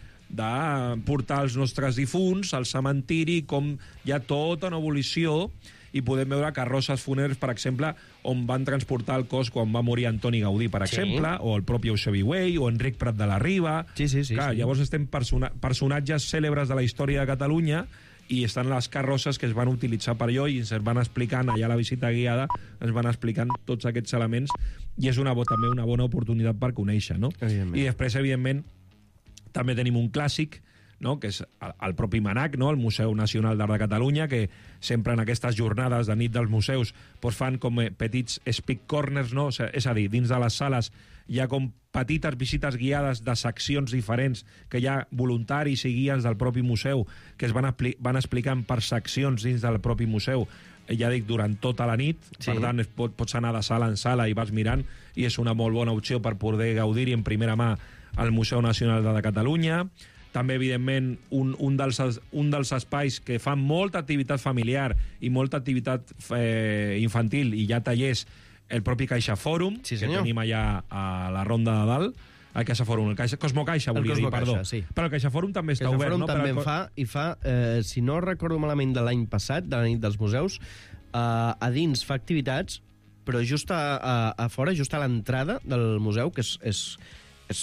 de portar els nostres difunts al cementiri, com hi ha tota una evolució, i podem veure carrosses fúnebres, per exemple, on van transportar el cos quan va morir Antoni Gaudí, per Sí. exemple, o el propi Eusebi Güell, o Enric Prat de la Riba. Sí, sí, sí, Clar, sí. llavors estem persona personatges cèlebres de la història de Catalunya, i estan les carrosses que es van utilitzar per allò i ens van explicant, allà a la visita guiada, ens van explicant tots aquests elements i és una, també una bona oportunitat per conèixer, no? I després, evidentment, també tenim un clàssic, no? Que és el, el propi MANAC, no? El Museu Nacional d'Art de Catalunya, que sempre en aquestes jornades de nit dels museus pues, fan com petits speak corners, no? És a dir, dins de les sales hi ha com petites visites guiades de seccions diferents, que hi ha voluntaris i guies del propi museu que es van, van explicant per seccions dins del propi museu, ja dic, durant tota la nit. Sí. Per tant, pot, pots anar de sala en sala i vas mirant, i és una molt bona opció per poder gaudir-hi en primera mà al Museu Nacional de Catalunya. També, evidentment, un, un, dels, un dels espais que fan molta activitat familiar i molta activitat eh, infantil, i hi ha tallers, el propi Caixa Fòrum, sí, que tenim allà a la Ronda de Dalt, el Caixa Fòrum, el Caixa, Cosmo Caixa, volia dir, perdó. Caixa, sí. Però el Caixa Fòrum també està Caixa obert, Fòrum no? també el... fa, i fa, eh, si no recordo malament de l'any passat, de la nit dels museus, eh, a dins fa activitats, però just a, a, a fora, just a l'entrada del museu, que és, és, és,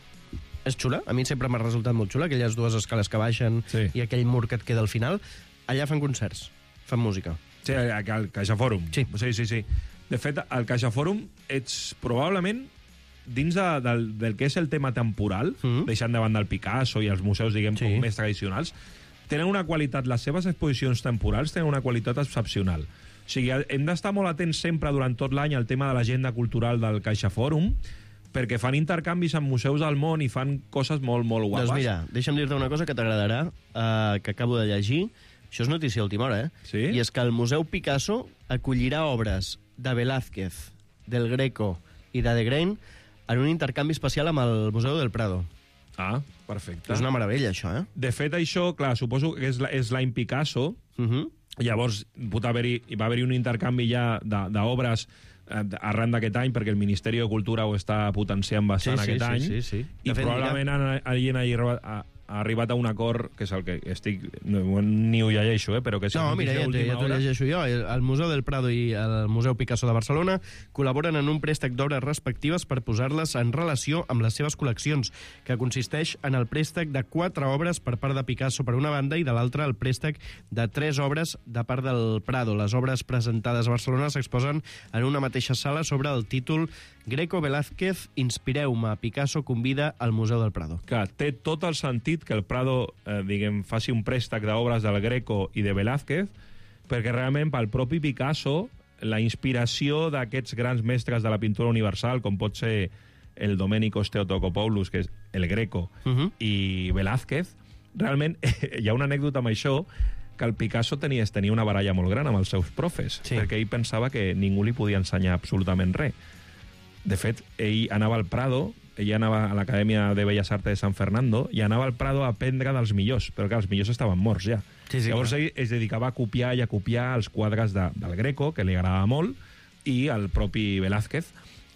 és xula, a mi sempre m'ha resultat molt xula, aquelles dues escales que baixen, sí, i aquell mur que et queda al final, allà fan concerts, fan música. Sí, al Caixa Fòrum. Sí. Sí, sí, sí. De fet, al Caixa Fòrum ets probablement dins de, del, del que és el tema temporal, mm-hmm, deixant de banda el Picasso i els museus, diguem, sí, més tradicionals, tenen una qualitat, les seves exposicions temporals tenen una qualitat excepcional. O sigui, hem d'estar molt atents sempre durant tot l'any al tema de l'agenda cultural del Caixa Fòrum, perquè fan intercanvis amb museus del món i fan coses molt, molt guapes. Doncs mira, deixa'm dir-te una cosa que t'agradarà, eh, que acabo de llegir. Això és notícia a última hora, eh? Sí? I és que el Museu Picasso acollirà obres de Velázquez, del Greco i de Degray en un intercanvi especial amb el Museu del Prado. Ah, perfecte. És una meravella, això, eh? De fet, això, clar, suposo que és, és l'any Picasso, Uh-huh. llavors pot haver-hi, va haver-hi un intercanvi ja d'obres eh, arran d'aquest any, perquè el Ministeri de Cultura ho està potenciant bastant, sí, sí, aquest any, sí, sí, sí. i fet, probablement mira... alguien hagi arribat, ha arribat a un acord, que és el que estic... No, ni ho llegeixo, eh, però que... Si no, mira, ja, ja t'ho llegeixo jo. El, el Museu del Prado i el Museu Picasso de Barcelona col·laboren en un préstec d'obres respectives per posar-les en relació amb les seves col·leccions, que consisteix en el préstec de quatre obres per part de Picasso per una banda i de l'altra el préstec de tres obres de part del Prado. Les obres presentades a Barcelona s'exposen en una mateixa sala sobre el títol Greco Velázquez, inspireu-me, Picasso convida al Museu del Prado. Que té tot el sentit que el Prado, eh, diguem, faci un préstec d'obres del Greco i de Velázquez, perquè realment pel propi Picasso la inspiració d'aquests grans mestres de la pintura universal, com pot ser el Domenikos Theotokopoulos, que és el Greco, uh-huh, i Velázquez, realment hi ha una anècdota amb això, que el Picasso tenia, tenia una baralla molt gran amb els seus profes, sí, perquè ell pensava que ningú li podia ensenyar absolutament res. De fet, ell anava al Prado, ell anava a l'Acadèmia de Belles Arts de San Fernando i anava al Prado a aprendre dels millors, però que els millors estaven morts ja. Sí, sí, llavors clar, ell es dedicava a copiar i a copiar els quadres de, del Greco, que li agradava molt, i el propi Velázquez.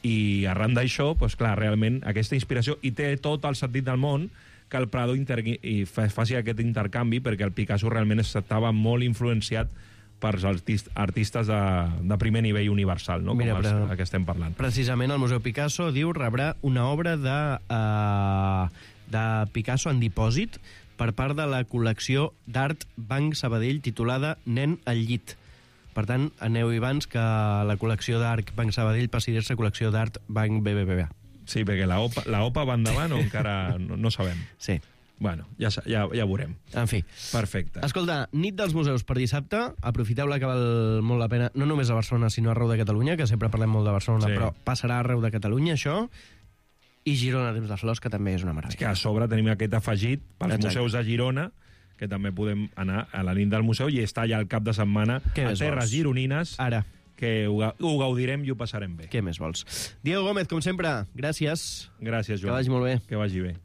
I arran d'això, doncs clar, realment aquesta inspiració, i té tot el sentit del món que el Prado intergui, i faci aquest intercanvi, perquè el Picasso realment estava molt influenciat per artist, artistes de, de primer nivell universal, no? Mira, com els però, que estem parlant. Precisament el Museu Picasso, diu, rebrà una obra de, uh, de Picasso en dipòsit per part de la col·lecció d'Art Banc Sabadell titulada Nen al llit. Per tant, aneu-hi abans que la col·lecció d'Art Banc Sabadell passi a dir-se col·lecció d'Art Banc B B V A. Sí, perquè la OPA, la OPA va endavant o encara no, no sabem. Sí. Bueno, ja, ja, ja veurem. En fi. Perfecte. Escolta, nit dels museus per dissabte, aprofiteu-la que val molt la pena, no només a Barcelona, sinó arreu de Catalunya, que sempre parlem molt de Barcelona, sí, però passarà arreu de Catalunya, això, i Girona Temps de Flors, que també és una meravella. És que a sobre tenim aquest afegit pels Exacte. museus de Girona, que també podem anar a la nit del museu i estar allà al cap de setmana Què a terres vols? gironines. Ara. Que ho, ho gaudirem i ho passarem bé. Què més vols? Diego Gómez, com sempre, gràcies. Gràcies, Joan. Que vagi molt bé. Que vagi bé.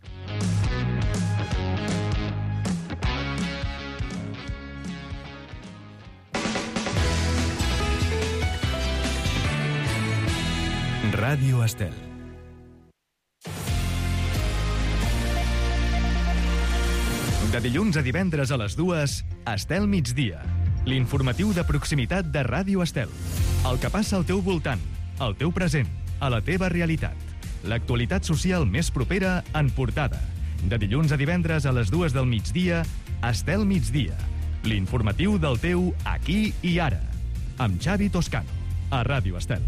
Ràdio Estel. De dilluns a divendres a les dues, Estel migdia. L'informatiu de proximitat de Ràdio Estel. El que passa al teu voltant, al teu present, a la teva realitat. L'actualitat social més propera en portada. De dilluns a divendres a les dues del migdia, Estel migdia. L'informatiu del teu aquí i ara. Amb Xavi Toscano, a Ràdio Estel.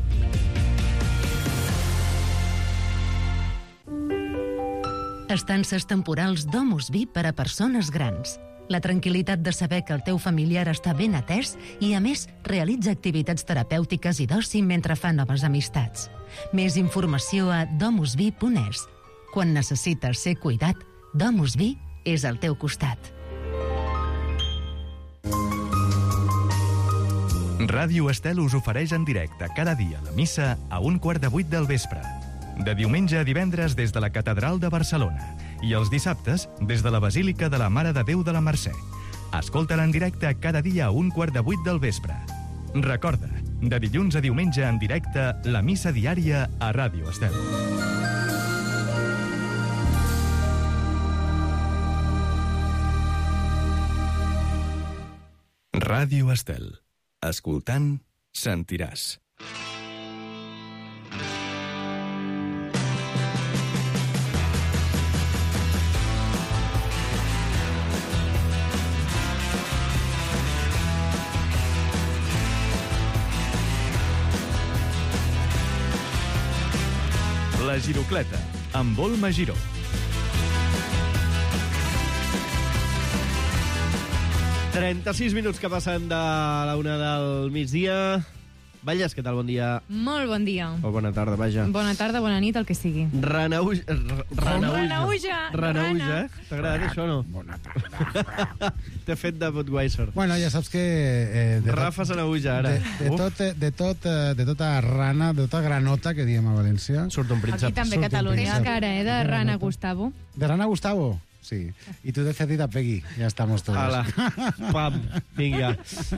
Estances temporals Domus V per a persones grans. La tranquil·litat de saber que el teu familiar està ben atès i, a més, realitza activitats terapèutiques i d'oci mentre fa noves amistats. Més informació a domus v punt es. Quan necessites ser cuidat, Domus V és al teu costat. Ràdio Estel us ofereix en directe cada dia la missa a un quart de vuit del vespre. De diumenge a divendres des de la Catedral de Barcelona i els dissabtes des de la Basílica de la Mare de Déu de la Mercè. Escolta-la en directe cada dia a un quart de vuit del vespre. Recorda, de dilluns a diumenge en directe, la missa diària a Ràdio Estel. Ràdio Estel. Escoltant, sentiràs. La Girocleta, amb Volma Giró. trenta-sis minuts que passen de la una del migdia. Valles, què tal? Bon dia. Molt bon dia. O bona tarda, vaja. Bona tarda, bona nit, el que sigui. Renauja. Renauja. Renauja, eh? T'ha agradat això o no? Bona tarda. T'he fet de Budweiser. Bueno, ja saps que... Eh, de Rafa Sanauja, ara. De, de, tot, de, tot, de tota rana, de tota granota, que diem a València... Surt un príncep. Aquí també, Catalunya. Tens cara, eh, de rana, Gustavo. De rana, Gustavo? Sí. I tu de Cetita Peggy. Ja estamos todos. Ala. Pam. Vinga.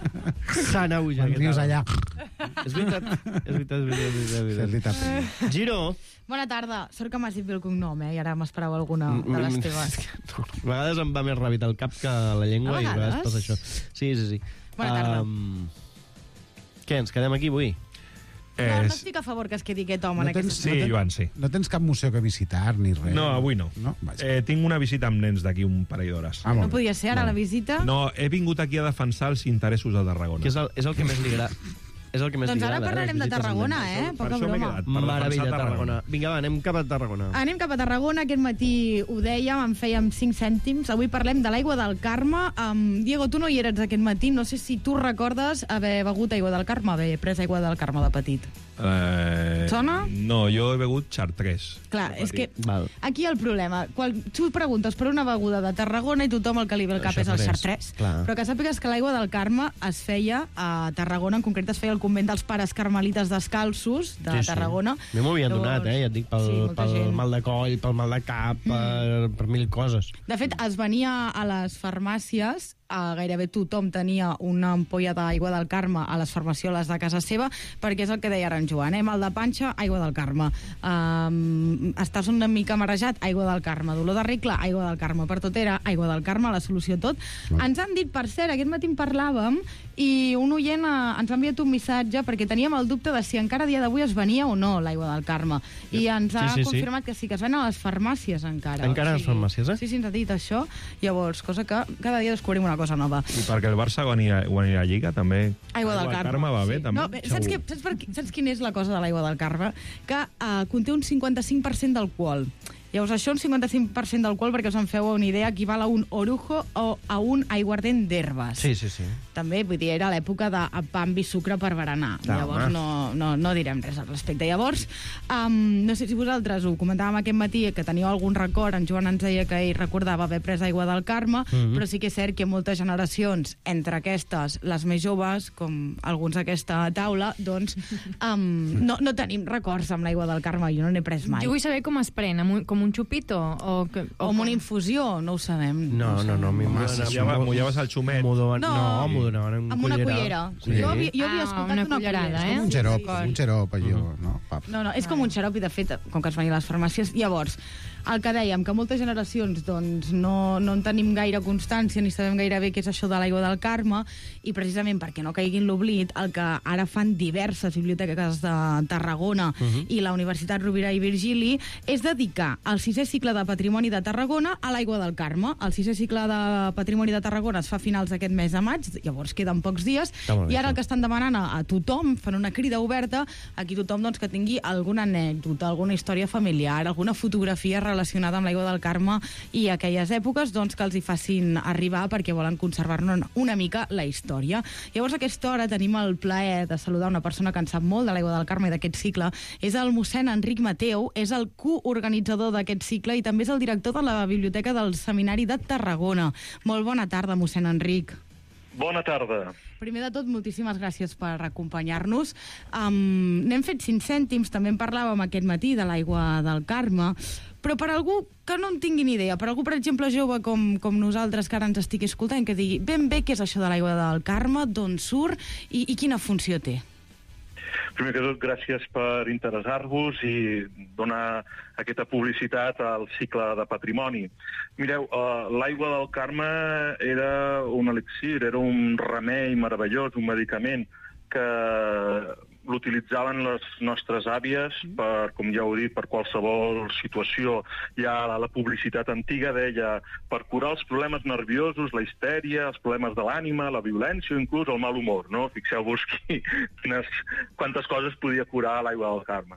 Sanauja. Quan rius allà. És veritat. És veritat, és veritat. És veritat. Cetita Peggy. Giro. Bona tarda. Sort que m'has dit bé el cognom, eh? I ara m'esperava alguna de les teves. A vegades em va més ràpid el cap que la llengua i a vegades passa això. Sí, sí, sí. Bona tarda. Um, què, ens quedem aquí avui? No, no estic a favor que es quedi aquest home No en tens- aquesta... Sí, no ten- Joan, sí. No tens cap museu que visitar ni res? No, avui no. No? Vaja. Eh, tinc una visita amb nens d'aquí un parell d'hores. Ah, No molt bé. podia ser ara la visita? No, he vingut aquí a defensar els interessos de Tarragona. Que és el, és el que més li agrada. És el que més Doncs li ara agrada, parlarem les de visites Tarragona, amb eh? Per Poca això m'he broma. quedat. nens. Per Meravella, defensar Tarragona. Vinga, va, anem cap a Tarragona. Anem cap a Tarragona. Aquest matí ho dèiem, en fèiem cinc cèntims. Avui parlem de l'aigua del Carme. Um, Diego, tu no hi eres aquest matí. No sé si tu recordes haver begut aigua del Carme, haver pres aigua del Carme de petit. Eh, Sona? No, jo he begut Chartres. Clar, és que Val. aquí el problema, quan tu preguntes per una beguda de Tarragona i tothom el que li ve al cap és el Chartres, Chartres, clar. però que sàpigues que l'aigua del Carme es feia a Tarragona, en concret es feia al convent dels Pares Carmelites Descalços de Sí, sí. Tarragona. A mi m'ho havien donat, eh? Ja et dic, pel, Sí, molta pel gent. mal de coll, pel mal de cap, per, per mil coses. De fet, es venia a les farmàcies, a gairebé tothom tenia una ampolla d'aigua del Carme a les farmacioles de casa seva, perquè és el que deia ara en Joan, eh? Mal de panxa, aigua del Carme. Um, estàs una mica marejat, aigua del Carme. Dolor de regla, aigua del Carme. Per tot era aigua del Carme, la solució a tot. Ens han dit, per cert, aquest matí en parlàvem, i un oient eh, ens ha enviat un missatge perquè teníem el dubte de si encara a dia d'avui es venia o no l'aigua del Carme. I ens ha Sí, sí, sí. confirmat que sí, que es ven a les farmàcies encara. Encara a les O sigui, farmàcies, eh? Sí, sí, ens ha dit això. Llavors, cosa que cada dia descobrim una cosa nova. I perquè el Barça guanyi, guanyi la Lliga, també... Aigua del Carme. Carme va bé, sí. també. No, bé, saps, què, saps, per, qui- saps quina és la cosa de l'aigua del Carme? Que uh, conté un cinquanta-cinc per cent d'alcohol. Llavors, això, un cinquanta-cinc per cent d'alcohol, perquè us en feu una idea, equival a un orujo o a un aiguardent d'herbes. Sí, sí, sí. També, vull dir, era l'època de pam i sucre per berenar. Ah, Llavors, home. no, no, no direm res al respecte. Llavors, um, no sé si vosaltres ho comentàvem aquest matí, que teníeu algun record, en Joan ens deia que ell recordava haver pres aigua del Carme, Mhm. però sí que és cert que moltes generacions, entre aquestes, les més joves, com alguns d'aquesta taula, doncs um, no, no tenim records amb l'aigua del Carme. Jo no n'he pres mai. Jo vull saber com es pren, amb un, com un xupito? O, que, O amb una infusió, no ho sabem. No, ho no, no, a mi sabem. m'ho Mullava- mullaves el xumet. M'ho donen, No. no, m'ho donaven amb, amb una cullera. Sí. Jo, havia, jo havia Ah, escoltat una una cullerada, cullera. eh? Un xerop, Sí, sí. un xerop, allò, no? Pap. No, no, és com un xarop i, de fet, com que es venia a les farmàcies, llavors, el que dèiem, que moltes generacions doncs, no, no en tenim gaire constància ni sabem gaire bé què és això de l'aigua del Carme, i precisament perquè no caigui en l'oblit, el que ara fan diverses biblioteques de Tarragona uh-huh. i la Universitat Rovira i Virgili és dedicar el sisè cicle de Patrimoni de Tarragona a l'aigua del Carme. El sisè cicle de Patrimoni de Tarragona es fa a finals d'aquest mes de maig, llavors queden pocs dies, i ara el que estan demanant a, a tothom, fan una crida oberta, aquí tothom doncs, que tingui alguna anècdota, alguna història familiar, alguna fotografia relacionada amb l'aigua del Carme i aquelles èpoques, doncs, que els hi facin arribar perquè volen conservar-ne una mica la història. Llavors, a aquesta hora tenim el plaer de saludar una persona que en sap molt de l'aigua del Carme i d'aquest cicle. És el mossèn Enric Mateu, és el coorganitzador d'aquest cicle i també és el director de la Biblioteca del Seminari de Tarragona. Molt bona tarda, mossèn Enric. Bona tarda. Primer de tot, moltíssimes gràcies per acompanyar-nos. Um, n'hem fet cinc cèntims, també en parlàvem aquest matí de l'aigua del Carme, però per algú que no en tingui ni idea, per algú, per exemple, jove com, com nosaltres, que ara ens estigui escoltant, que digui ben bé què és això de l'aigua del Carme, d'on surt i, i quina funció té. Primer que tot, gràcies per interessar-vos i donar aquesta publicitat al cicle de patrimoni. Mireu, uh, l'aigua del Carme era un elixir, era un remei meravellós, un medicament que l'utilitzaven les nostres àvies per, com ja heu dit, per qualsevol situació. Ja la, la publicitat antiga deia per curar els problemes nerviosos, la histèria, els problemes de l'ànima, la violència o inclús el mal humor, no? Fixeu-vos quines, quantes coses podia curar l'aigua del Carme.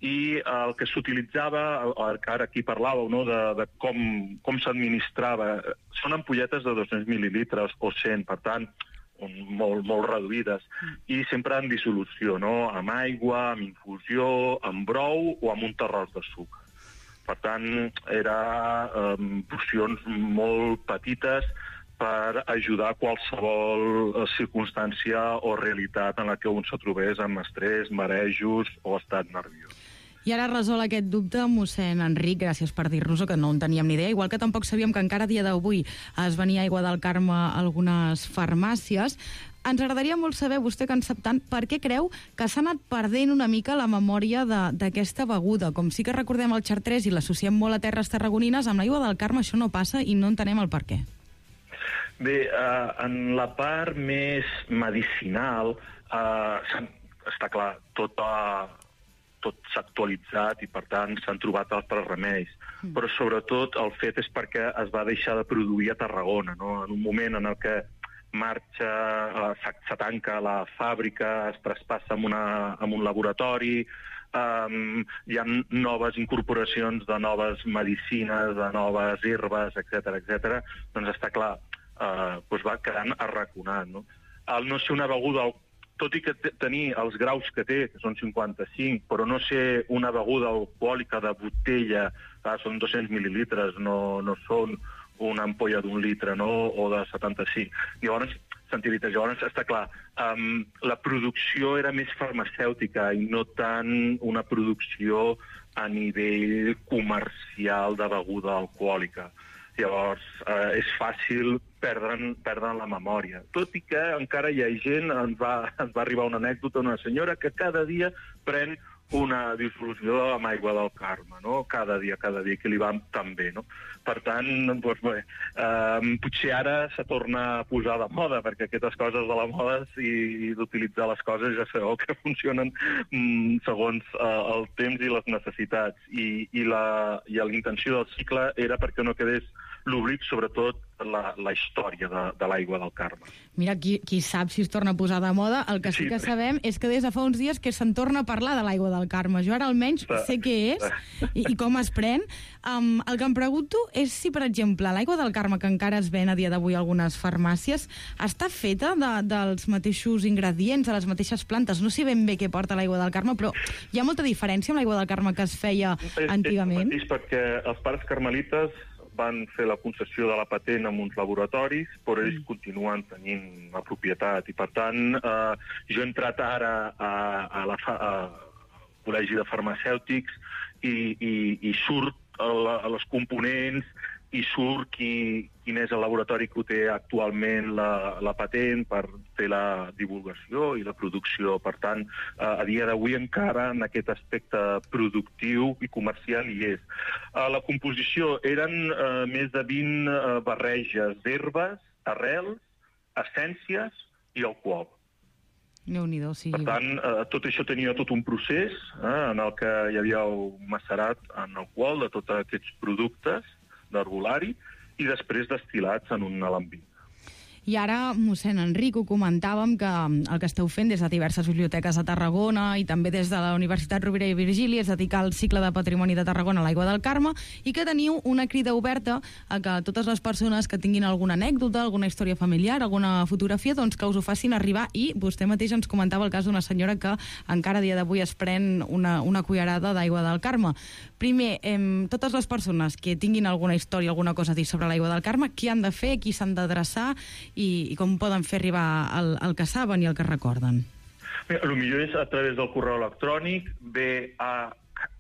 I el que s'utilitzava, ara aquí parlàveu, no?, de, de com, com s'administrava, són ampolletes de dos-cents mil·lilitres o cent, per tant, molt, molt reduïdes, i sempre en dissolució, no?, amb aigua, amb infusió, amb brou o amb un terròs de suc. Per tant, eren um, porcions molt petites per ajudar a qualsevol circumstància o realitat en la que un se trobés amb estrès, marejos o estat nerviós. I ara resol aquest dubte, mossèn Enric, gràcies per dir-nos-ho, que no en teníem ni idea, igual que tampoc sabíem que encara a dia d'avui es venia aigua del Carme a algunes farmàcies. Ens agradaria molt saber, vostè que en sap tant, per què creu que s'ha anat perdent una mica la memòria d'aquesta beguda? Com sí que recordem el xartrés i l'associem molt a terres tarragonines, amb l'aigua del Carme això no passa i no entenem el per què. Bé, uh, en la part més medicinal, uh, està clar, tota... tot s'ha actualitzat i, per tant, s'han trobat altres remeis. Mm. Però, sobretot, el fet és perquè es va deixar de produir a Tarragona, no? En un moment en el que marxa, eh, se tanca la fàbrica, es traspassa en, una, en un laboratori, um, hi ha noves incorporacions de noves medicines, de noves herbes, etcètera, etcètera, doncs està clar, eh, doncs va quedant arraconat, no? El no ser una beguda tot i que tenir els graus que té, que són cinquanta-cinc, però no ser una beguda alcohòlica de botella, ah, són dos-cents mil·lilitres, no, no són una ampolla d'un litre, no?, o de setanta-cinc. Llavors, centilitres, llavors està clar, um, la producció era més farmacèutica i no tant una producció a nivell comercial de beguda alcohòlica. Llavors, eh, és fàcil perdre'n perdre la memòria. Tot i que encara hi ha gent, ens va, ens va arribar una anècdota d'una senyora que cada dia pren una dissolució amb aigua del Carme, no? Cada dia, cada dia, que li va tan bé, no? Per tant, doncs bé, eh, potser ara se torna a posar de moda, perquè aquestes coses de la moda i d'utilitzar les coses ja sabeu que funcionen mm, segons eh, el temps i les necessitats. I, i, la, i la intenció del cicle era perquè no quedés l'oblit, sobretot la, la història de, de l'aigua del Carme. Mira, qui, qui sap si es torna a posar de moda, el que sí, sí que sabem és que des de fa uns dies que se'n torna a parlar de l'aigua del Carme. Jo ara almenys sé què és i, i com es pren. Um, el que em pregunto és si, per exemple, l'aigua del Carme, que encara es ven a dia d'avui a algunes farmàcies, està feta de, dels mateixos ingredients, de les mateixes plantes. No sé ben bé què porta l'aigua del Carme, però hi ha molta diferència amb l'aigua del Carme que es feia antigament? És, és perquè els pares carmelites van fer la concessió de la patent en uns laboratoris, però ells continuen tenint la propietat. I, per tant, eh, jo he entrat ara a, a la fa, a, al Col·legi de Farmacèutics i, i, i surt els components i surt qui, quin és el laboratori que ho té actualment la, la patent per fer la divulgació i la producció. Per tant, eh, a dia d'avui encara en aquest aspecte productiu i comercial hi és. Eh, la composició eren eh, més de vint eh, barreges d'herbes, arrels, essències i alcohol. Déu-n'hi-do, sí. Per tant, eh, tot això tenia tot un procés eh, en el que hi havia el macerat en alcohol de tots aquests productes d'herbolari i després destil·lats en un alambí. I ara, mossèn Enric, ho comentàvem que el que esteu fent des de diverses biblioteques a Tarragona i també des de la Universitat Rovira i Virgili és dedicar el cicle de Patrimoni de Tarragona a l'Aigua del Carme i que teniu una crida oberta a que totes les persones que tinguin alguna anècdota, alguna història familiar, alguna fotografia, doncs que us ho facin arribar. I vostè mateix ens comentava el cas d'una senyora que encara a dia d'avui es pren una, una cullerada d'Aigua del Carme. Primer, eh, totes les persones que tinguin alguna història, alguna cosa a dir sobre l'Aigua del Carme, qui han de fer, qui s'han d'adreçar i, i com poden fer arribar el, el que saben i el que recorden? Bé, el millor és a través del correu electrònic b a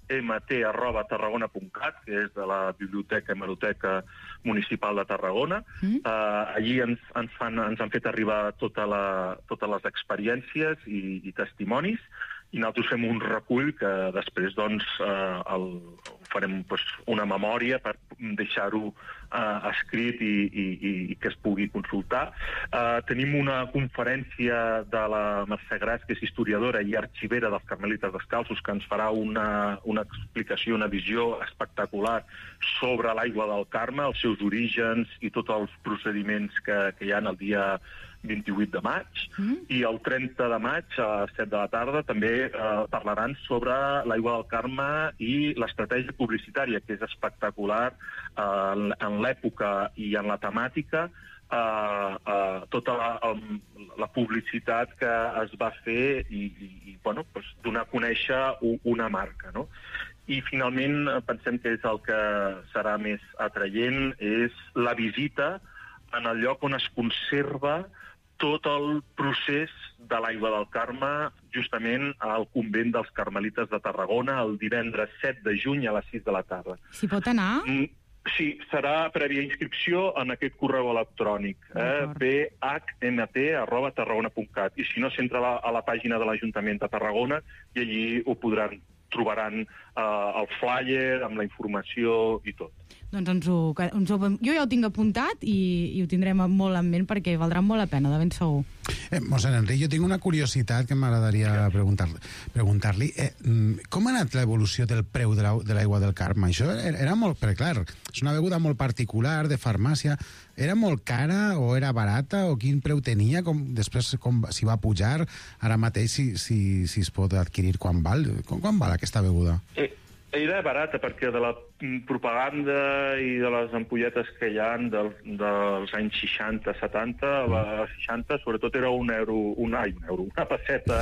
m t arroba tarragona punt cat, que és de la Biblioteca i Hemeroteca Municipal de Tarragona. Mm. Uh, allí ens, ens, fan, ens han fet arribar tota la, totes les experiències i, i testimonis, i nosaltres fem un recull que després doncs, eh, el, farem doncs, una memòria per deixar-ho eh, escrit i, i, i que es pugui consultar. Eh, tenim una conferència de la Mercè Gras, que és historiadora i arxivera dels Carmelites Descalços, que ens farà una, una explicació, una visió espectacular sobre l'Aigua del Carme, els seus orígens i tots els procediments que, que hi ha el dia vint-i-vuit de maig, mm. i el trenta de maig a les set de la tarda també eh, parlaran sobre l'Aigua del Carme i l'estratègia publicitària, que és espectacular eh, en, en l'època i en la temàtica, eh, eh, tota la, el, la publicitat que es va fer i, i, i bueno, pues, donar a conèixer una marca, no? I finalment pensem que és el que serà més atraient, és la visita en el lloc on es conserva tot el procés de l'Aigua del Carme, justament al convent dels Carmelites de Tarragona, el divendres set de juny a les sis de la tarda. S'hi pot anar? Mm, sí, serà prèvia inscripció en aquest correu electrònic, eh, b h m t arroba tarragona punt cat. I si no, s'entra a la, a la pàgina de l'Ajuntament de Tarragona i allí ho podran, trobaran eh, el flyer amb la informació i tot. Doncs ens ho, ens ho, jo ja ho tinc apuntat i, i ho tindrem molt en ment perquè valdrà molt la pena, de ben segur. Eh, mossèn Enric, jo tinc una curiositat que m'agradaria preguntar-li. Preguntar-li eh, com ha anat l'evolució del preu de l'aigua del Carme? Això era, era molt... Perquè, clar, és una beguda molt particular, de farmàcia. Era molt cara o era barata? O quin preu tenia? Com, després, com, si va pujar? Ara mateix, si, si, si es pot adquirir, quan val? Com, quan val aquesta beguda? Eh. Era barata perquè de la propaganda i de les ampolletes que hi ha del, dels anys seixanta setanta, a la seixanta, sobretot era un euro, un, ai, un euro, una pesseta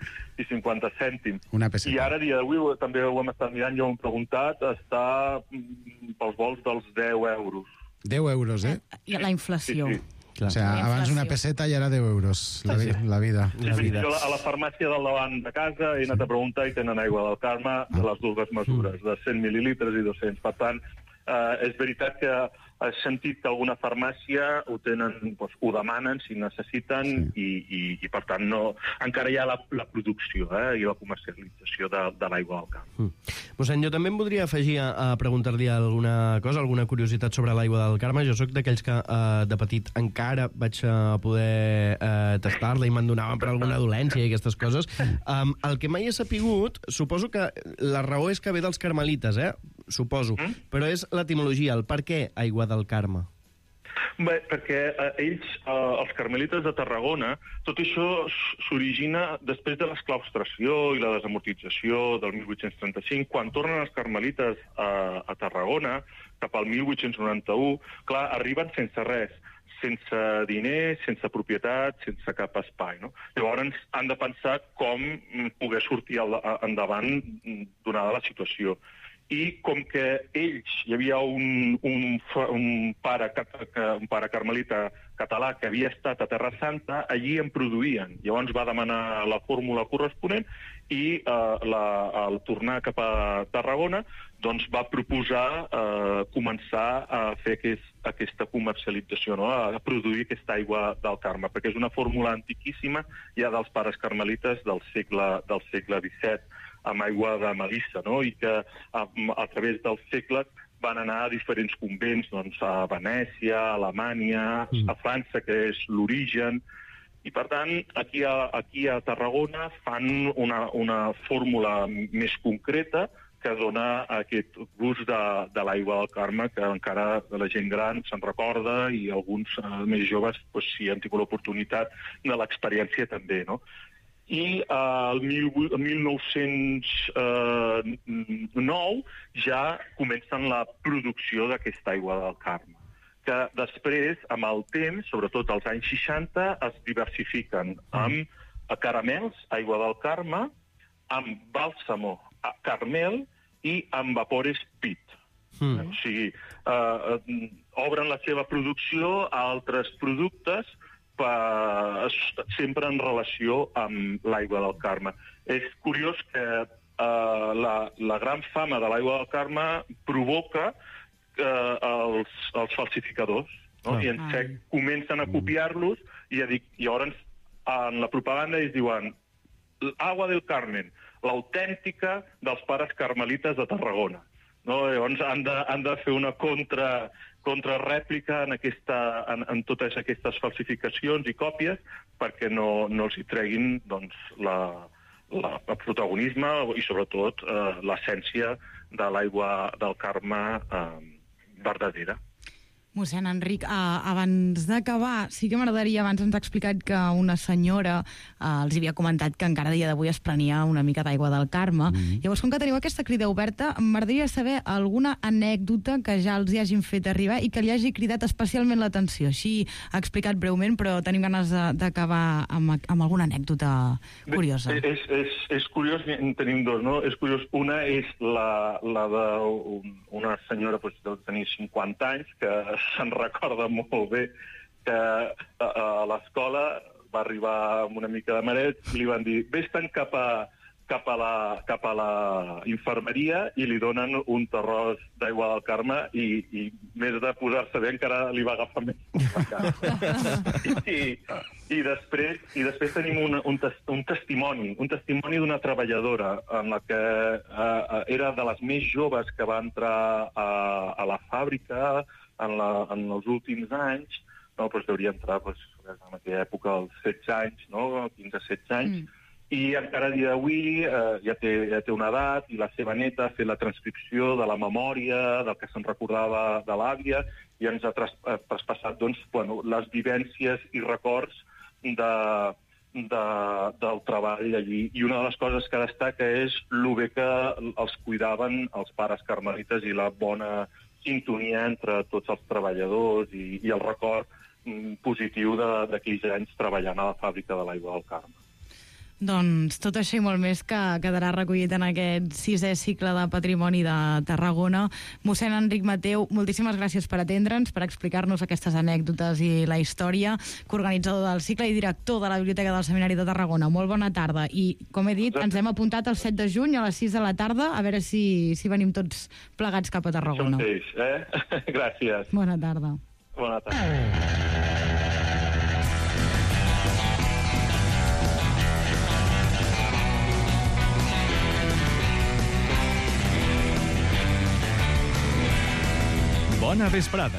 i cinquanta cèntims. Una pesseta. I ara, dia d'avui, també ho hem estat mirant, jo ho hem preguntat, està pels vols dels deu euros. deu euros, eh? I la inflació. Sí, sí. Clar. O sigui, abans una peseta i ara deu euros, la, sí. la vida. La vida. Jo a la farmàcia del davant de casa he anat a preguntar i tenen aigua del Carme de les dues mesures, de cent mil·lilitres i dos-cents. Per tant, eh, és veritat que has sentit que alguna farmàcia ho tenen, doncs, ho demanen si necessiten, sí. i, i, i per tant no, encara hi ha la, la producció eh, i la comercialització de, de l'aigua del Carme. Mm. Mossèn, jo també em voldria afegir a, a preguntar-li alguna cosa, alguna curiositat sobre l'aigua del Carme. Jo sóc d'aquells que eh, de petit encara vaig a poder eh, tastar-la i me'n donaven per alguna dolència i aquestes coses. Um, el que mai he sapigut, suposo que la raó és que ve dels carmelites, eh? Suposo, mm? però és l'etimologia, el per què aigua del Carme. Bé, perquè eh, ells, eh, els carmelites de Tarragona, tot això s'origina després de l'esclaustració i la desamortització del mil vuit-cents trenta-cinc, quan tornen els carmelites a, a Tarragona, cap al mil vuit-cents noranta-u, clar, arriben sense res, sense diners, sense propietat, sense cap espai, no? Llavors han de pensar com poder sortir endavant donada la situació. i com que ells, hi havia un, un, un, pare, un pare carmelita català que havia estat a Terra Santa, allí en produïen. Llavors va demanar la fórmula corresponent i eh, la, al tornar cap a Tarragona doncs va proposar eh, començar a fer aquest, aquesta comercialització, no? A produir aquesta aigua del Carme, perquè és una fórmula antiquíssima ja dels pares carmelites del segle, del segle disset, amb aigua de melissa, no? I que a, a través dels segles van anar a diferents convents, doncs, a Venècia, a Alemanya, mm. a França, que és l'origen. I, per tant, aquí a, aquí a Tarragona fan una, una fórmula més concreta que dona aquest gust de, de l'aigua del Carme, que encara la gent gran se'n recorda i alguns uh, més joves pues, sí han tingut l'oportunitat de l'experiència també, no? I uh, el mil nou-cents nou ja comencen la producció d'aquesta aigua del Carme, que després, amb el temps, sobretot als anys seixanta, es diversifiquen amb caramels, aigua del Carme, amb bàlsamo, carmel, i amb vapores pit. Mm. O sigui, uh, obren la seva producció a altres productes per, sempre en relació amb l'aigua del Carme. És curiós que uh, la, la gran fama de l'aigua del Carme provoca uh, els, els falsificadors, no? I en sec comencen a copiar-los i, a dir, i llavors en la propaganda ells diuen Agua del Carmen, l'autèntica dels pares carmelites de Tarragona. No? Llavors han de, han de fer una contra, contrarèplica en, aquesta, en, en totes aquestes falsificacions i còpies perquè no, no els hi treguin doncs, la, la, el protagonisme i sobretot eh, l'essència de l'aigua del Carme eh, verdadera. Mossèn Enric, eh, abans d'acabar, sí que m'agradaria, abans ens ha explicat que una senyora eh, els havia comentat que encara a dia d'avui es prenia una mica d'aigua del Carme. Mm-hmm. Llavors, com que teniu aquesta crida oberta, m'agradaria saber alguna anècdota que ja els hi hagin fet arribar i que li hagi cridat especialment l'atenció. Així ha explicat breument, però tenim ganes d'acabar amb, amb alguna anècdota curiosa. Bé, és, és, és curiós, en tenim dos, no? És curiós, una és la, la d'una senyora doncs, deu tenir cinquanta anys, que se'n recorda molt bé que a, a l'escola va arribar amb una mica de mareig i li van dir, vés-te'n cap a, cap a, la, cap a la infermeria i li donen un terròs d'aigua del Carme i, i més de posar-se bé encara li va agafar més. I, i, després, I després tenim un, un, tes, un testimoni, un testimoni d'una treballadora en la que uh, era de les més joves que va entrar a, a la fàbrica en, la, en els últims anys, no, doncs hauria entrar doncs, en aquella època als setze anys, no? quinze setze anys, mm. i encara a dia d'avui eh, ja, té, ja té una edat i la seva neta ha fet la transcripció de la memòria, del que se'n recordava de l'àvia, i ens ha tras, eh, traspassat doncs, bueno, les vivències i records de, de, del treball allí. I una de les coses que destaca és el bé que els cuidaven els pares carmelites i la bona sintonia entre tots els treballadors i, i el record mm, positiu d'aquells anys treballant a la fàbrica de l'aigua del Carme. Doncs tot això i molt més que quedarà recollit en aquest sisè cicle de Patrimoni de Tarragona. Mossèn Enric Mateu, moltíssimes gràcies per atendre'ns, per explicar-nos aquestes anècdotes i la història, coorganitzador del cicle i director de la Biblioteca del Seminari de Tarragona. Molt bona tarda. I, com he dit, ens hem apuntat el set de juny a les sis de la tarda, a veure si, si venim tots plegats cap a Tarragona. Això mateix, eh? Gràcies. Bona tarda. Bona tarda. Bona vesprada.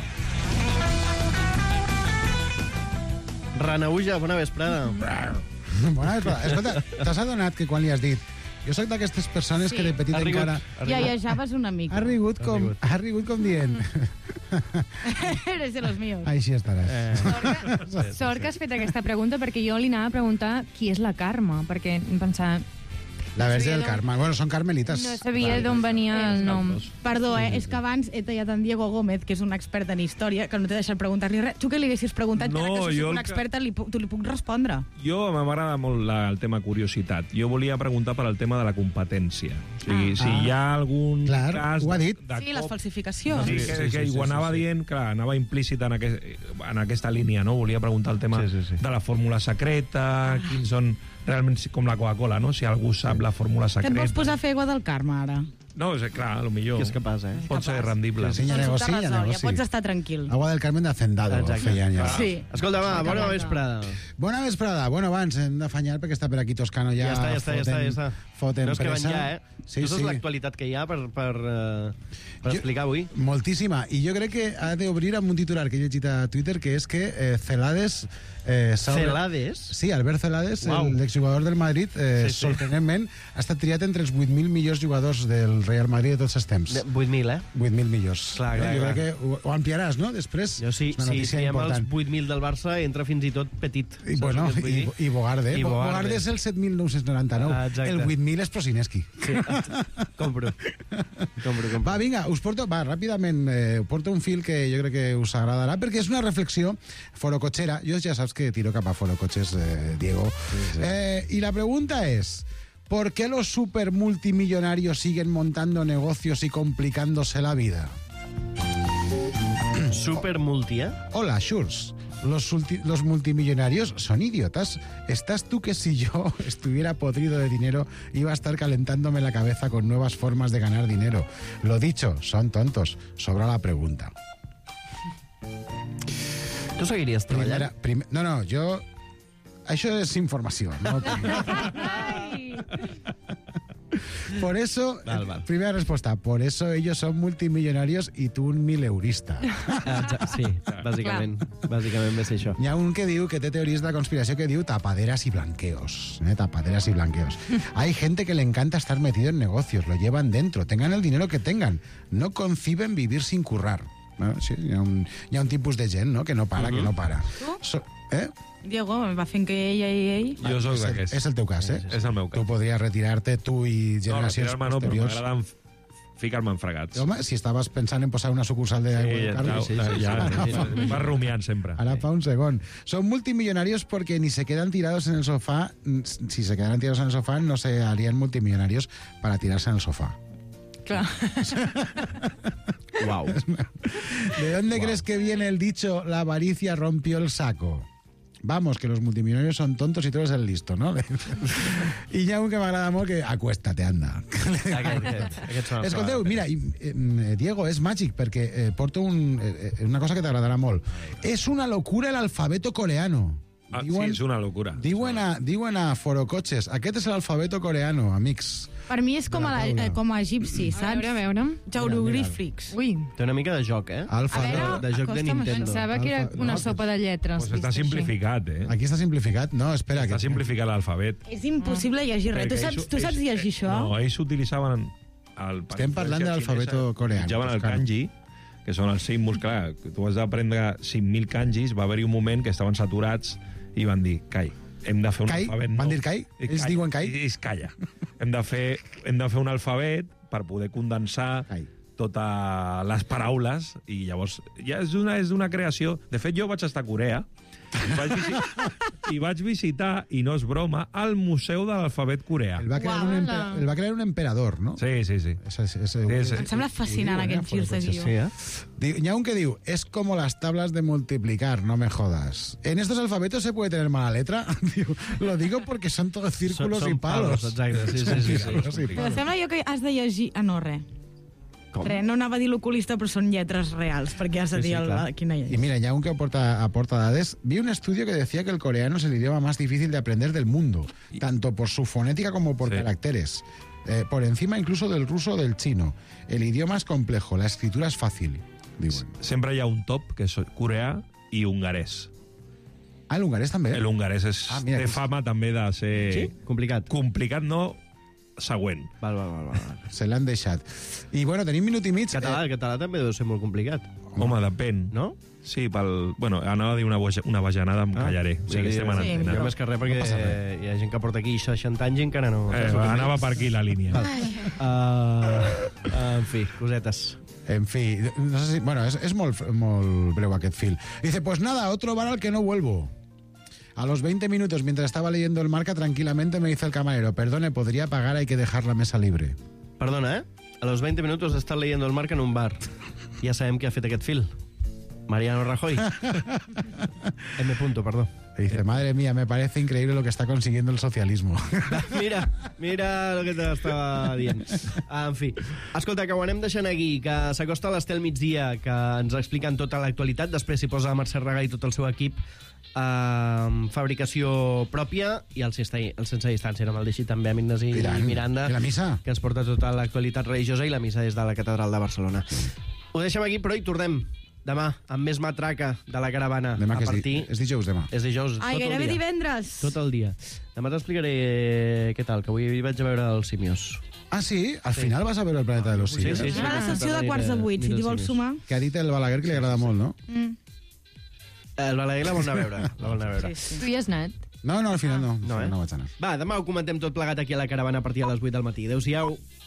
Ranauja, bona vesprada. Bona vesprada. Escolta, t'has adonat que quan li has dit jo soc d'aquestes persones sí. que de petit encara... Ja, ja, ja vas una mica. Ha rigut com, ha rigut com dient... Eres de los míos. Així estaràs. Eh. Sort, que, sort que has fet aquesta pregunta perquè jo li anava a preguntar qui és la Carme, perquè em pensava... La Verge del Carme. Bueno, són carmelites. No sabia d'on venia el nom. Perdó, eh? És que abans he tallat en Diego Gómez, que és un expert en història, que no t'he deixat preguntar-li res. Tu què li haguessis preguntat? No, que ara que jo soc el una que- experta, li, puc- tu li puc respondre. Jo m'agrada molt la, el tema curiositat. Jo volia preguntar per al tema de la competència. O sigui, Ah. si hi ha algun Clar, cas... ho ha dit. De, de Sí, les cop- falsificacions. Sí, que, que ho anava dient, clar, anava implícit en, aquest, en aquesta línia, no? Volia preguntar el tema Sí, sí, sí. de la fórmula secreta, quins són realment com la Coca-Cola, no? Si algú sap la fórmula Que et secreta. vols posar a fer aigua del Carme, ara? No, és clar, a lo millor. Què és capaç, eh? Pot ser rendible. Sí, ja Doncs ho negoci, t'ha ja resolt, negoci. ja pots estar tranquil. Agua del Carmen de Hacendado. Exacte. Feien ja. Sí. Escolta, va, bona M'encanta. vesprada. Bona vesprada. Bueno, abans hem d'afanyar perquè està per aquí Toscano ja. Ja està, ja està, ja està, ja està. Fotent No és que van pressa. ja, eh? Sí, tu saps sí. l'actualitat que hi ha per, per, uh, per Jo- explicar avui? Moltíssima. I jo crec que ha d'obrir amb un titular que he llegit a Twitter, que és que eh, Celades... Eh, s'ha obert- Celades? Sí, Albert Celades, Uau. l'exjugador del Madrid, eh, Sí, sí. sorprenentment, ha estat triat entre els vuit mil millors jugadors del Real Madrid de tots els temps. De- vuit mil, eh? vuit mil millors. Clar, clar, jo clar. crec que ho, ho ampliaràs, no? Després, Jo sí, és una sí, notícia si important. els vuit mil del Barça entra fins i tot petit. I, Saps bueno, el que et vull i, dir? i Bogarde. I Bo- Bogarde. Bogarde és el set mil nou-cents noranta-nou. Ah, exacte. El vuit mil és Prosineski. Sí, compro. compro, compro. Va, vinga, us porto, va, ràpidament, eh, porto un fil que jo crec que us agradarà, perquè és una reflexió forocotxera. Jo ja saps que tiro cap a forocoches, eh, Diego. Sí, sí. Eh, y la pregunta es, ¿por qué los super multimillonarios siguen montando negocios y complicándose la vida? Super multi, eh? Hola, Schurz. Los, ulti- los multimillonarios son idiotas. ¿Estás tú que si yo estuviera podrido de dinero iba a estar calentándome la cabeza con nuevas formas de ganar dinero? Lo dicho, son tontos. Sobra la pregunta. Tu seguiries treballant? Primera, prim... No, no, jo... Això és informació, no? Por eso, Val, val. primera respuesta, por eso ellos son multimillonarios y tú un mileurista. Exa- Sí, bàsicament. Bàsicament ve ser això. Hi ha un que diu que té teories de la conspiració que diu tapaderas y blanqueos. ¿eh? Tapaderas y blanqueos. Hay gente que le encanta estar metido en negocios, lo llevan dentro, tengan el dinero que tengan. No conciben vivir sin currar. ¿no? Sí, hi, ha un, hi ha un tipus de gent no? que no para, uh -huh. que no para. So, eh? Diego, va fent que ell, ell, ell... Jo soc és, el, d'aquests. és el teu cas, eh? És el meu cas. Tu podries retirar-te, tu i No, generacions retirar-me no, però posteriors. m'agrada enf- ficar-me en fregats. Home, si estaves pensant en posar una sucursal de Sí, aigua del ja, Carme, ja, ja, ja, vas rumiant sempre. Ahora pa un segon. Son multimillonarios porque ni se quedan tirados en el sofá. Si se quedaran tirados en el sofá, no se harían multimillonarios para tirarse en el sofá. Clar. Uau. ¿De dónde crees que viene el dicho la avaricia rompió el saco? Vamos, que los multimillonarios son tontos y tú eres el listo, ¿no? I hi ha un que m'agrada molt que acuéstate, anda. Aquest, aquest, aquest sona Escolteu, mira, i, eh, Diego, és màgic perquè eh, porto un, eh, una cosa que t'agradarà molt. És una locura el alfabeto coreano. Ah, sí, és una locura. Diuen a, diuen a Forocoches, aquest és l'alfabeto coreano, amics. Per mi és com De la a, la, taula. eh, com a egipci, saps? A veure, a veure. Jeroglífics. Ui, Té una mica de joc, eh? Alfa, A veure, de joc de acosta'm, Nintendo. pensava que era Alfa- una no, sopa de lletres. Pues està vist així. simplificat, eh? Aquí està simplificat? No, espera. Està que... simplificat l'alfabet. És impossible llegir res. Tu Perquè saps, ells- tu saps ells- llegir això? No, ells utilitzaven... El, Estem parlant de l'alfabeto coreano, Utilitzaven el Toscano. kanji, que són els símbols, clar, que tu has d'aprendre cinc mil kanjis, va haver-hi un moment que estaven saturats i van dir, cai, hem de fer un Cai? alfabet Van nou. dir cai? I Ells diuen cai? I es calla. Hem de, fer, hem de fer un alfabet per poder condensar Cai. totes les paraules i llavors ja és una, és una creació. De fet, jo vaig estar a Corea i vaig, visitar, i vaig visitar, i no és broma, el Museu de l'Alfabet Coreà. El va, crear un, empe... Uala. el va crear un emperador, no? Sí, sí, sí. Ese, ese, ese, Sí, sí. Em sembla fascinant Ho diu, eh, aquests girs de Forocoches. guió. Sí, eh? Diu- Hi ha un que diu, es como las tablas de multiplicar, no me jodas. En estos alfabetos se puede tener mala letra. Diu, lo digo porque son todos círculos Són- y són palos. palos, exacte, sí, sí, sí, sí. Círculos y Però palos. sembla jo que has de llegir... Ah, no, res. Com? Res, no anava a dir l'oculista, però són lletres reals, perquè has de Sí, dir sí, el, clar. quina Y llegir. mira, ya aunque aporta, aporta dades, vi un estudio que decía que el coreano es el idioma más difícil de aprender del mundo, tanto por su fonética como por Sí. caracteres. Eh, por encima incluso del ruso o del chino. El idioma es complejo, la escritura es fácil. Diuen. Sempre hi ha un top, que és coreà i hongarès. Ah, el hongarès també? El hongarès és, Ah, mira, té que- fama també de ser... Sí? Complicat. Complicat no, següent. Val, val, val, val. Se l'han deixat. I, bueno, tenim minut i mig. Català, el català també deu ser molt complicat. Home, depèn. No? Sí, pel... Bueno, anava a dir una, boja, una bajanada, em callaré. Ah, o sigui, estem en sí, antena. jo més que res, perquè no eh, hi ha gent que porta aquí seixanta anys i encara no... Eh, anava per aquí la línia. Uh, en fi, cosetes. En fi, no sé si... Bueno, es, es molt, molt breu aquest fil. Dice, pues nada, otro bar al que no vuelvo. A los veinte minutos, mientras estaba leyendo el marca, tranquilamente me dice el camarero, perdone, podría pagar, hay que dejar la mesa libre. Perdona, eh? A los veinte minutos estás leyendo el marca en un bar. Ja sabem qui ha fet aquest fil. Mariano Rajoy. M. Punto, perdó. Dice, madre mía, me parece increíble lo que está consiguiendo el socialismo. Mira, mira el que t'estava dient. En fi. Escolta, que ho anem deixant aquí, que s'acosta l'Estel migdia, que ens expliquen tota l'actualitat. Després s'hi posa Mercè Raga i tot el seu equip amb fabricació pròpia i el, sense, el sense distància, no me'l deixi també amb Ignasi i Miranda, I la missa? que ens porta tota l'actualitat religiosa i la missa des de la Catedral de Barcelona. Ho deixem aquí, però hi tornem demà, amb més matraca de la caravana. Demà, a que partir... és, di és dijous, demà. És dijous, Ai, tot el gairebé dia. divendres. Tot el dia. Demà t'explicaré què tal, que avui vaig a veure els simios. Ah, sí? Al Sí. final vas a veure el planeta de los Sí, simios. sí, sí. Anem a la sessió de quarts de vuit, si t'hi vols sumar. Que ha dit el Balaguer que li agrada molt, no? Mm. El Balaguer la vol anar a veure. La vol anar a veure. Sí, sí. Tu hi has anat? No, no, al final no. No, eh? no vaig anar. Va, demà ho comentem tot plegat aquí a la caravana a partir de les vuit del matí. Adéu-siau.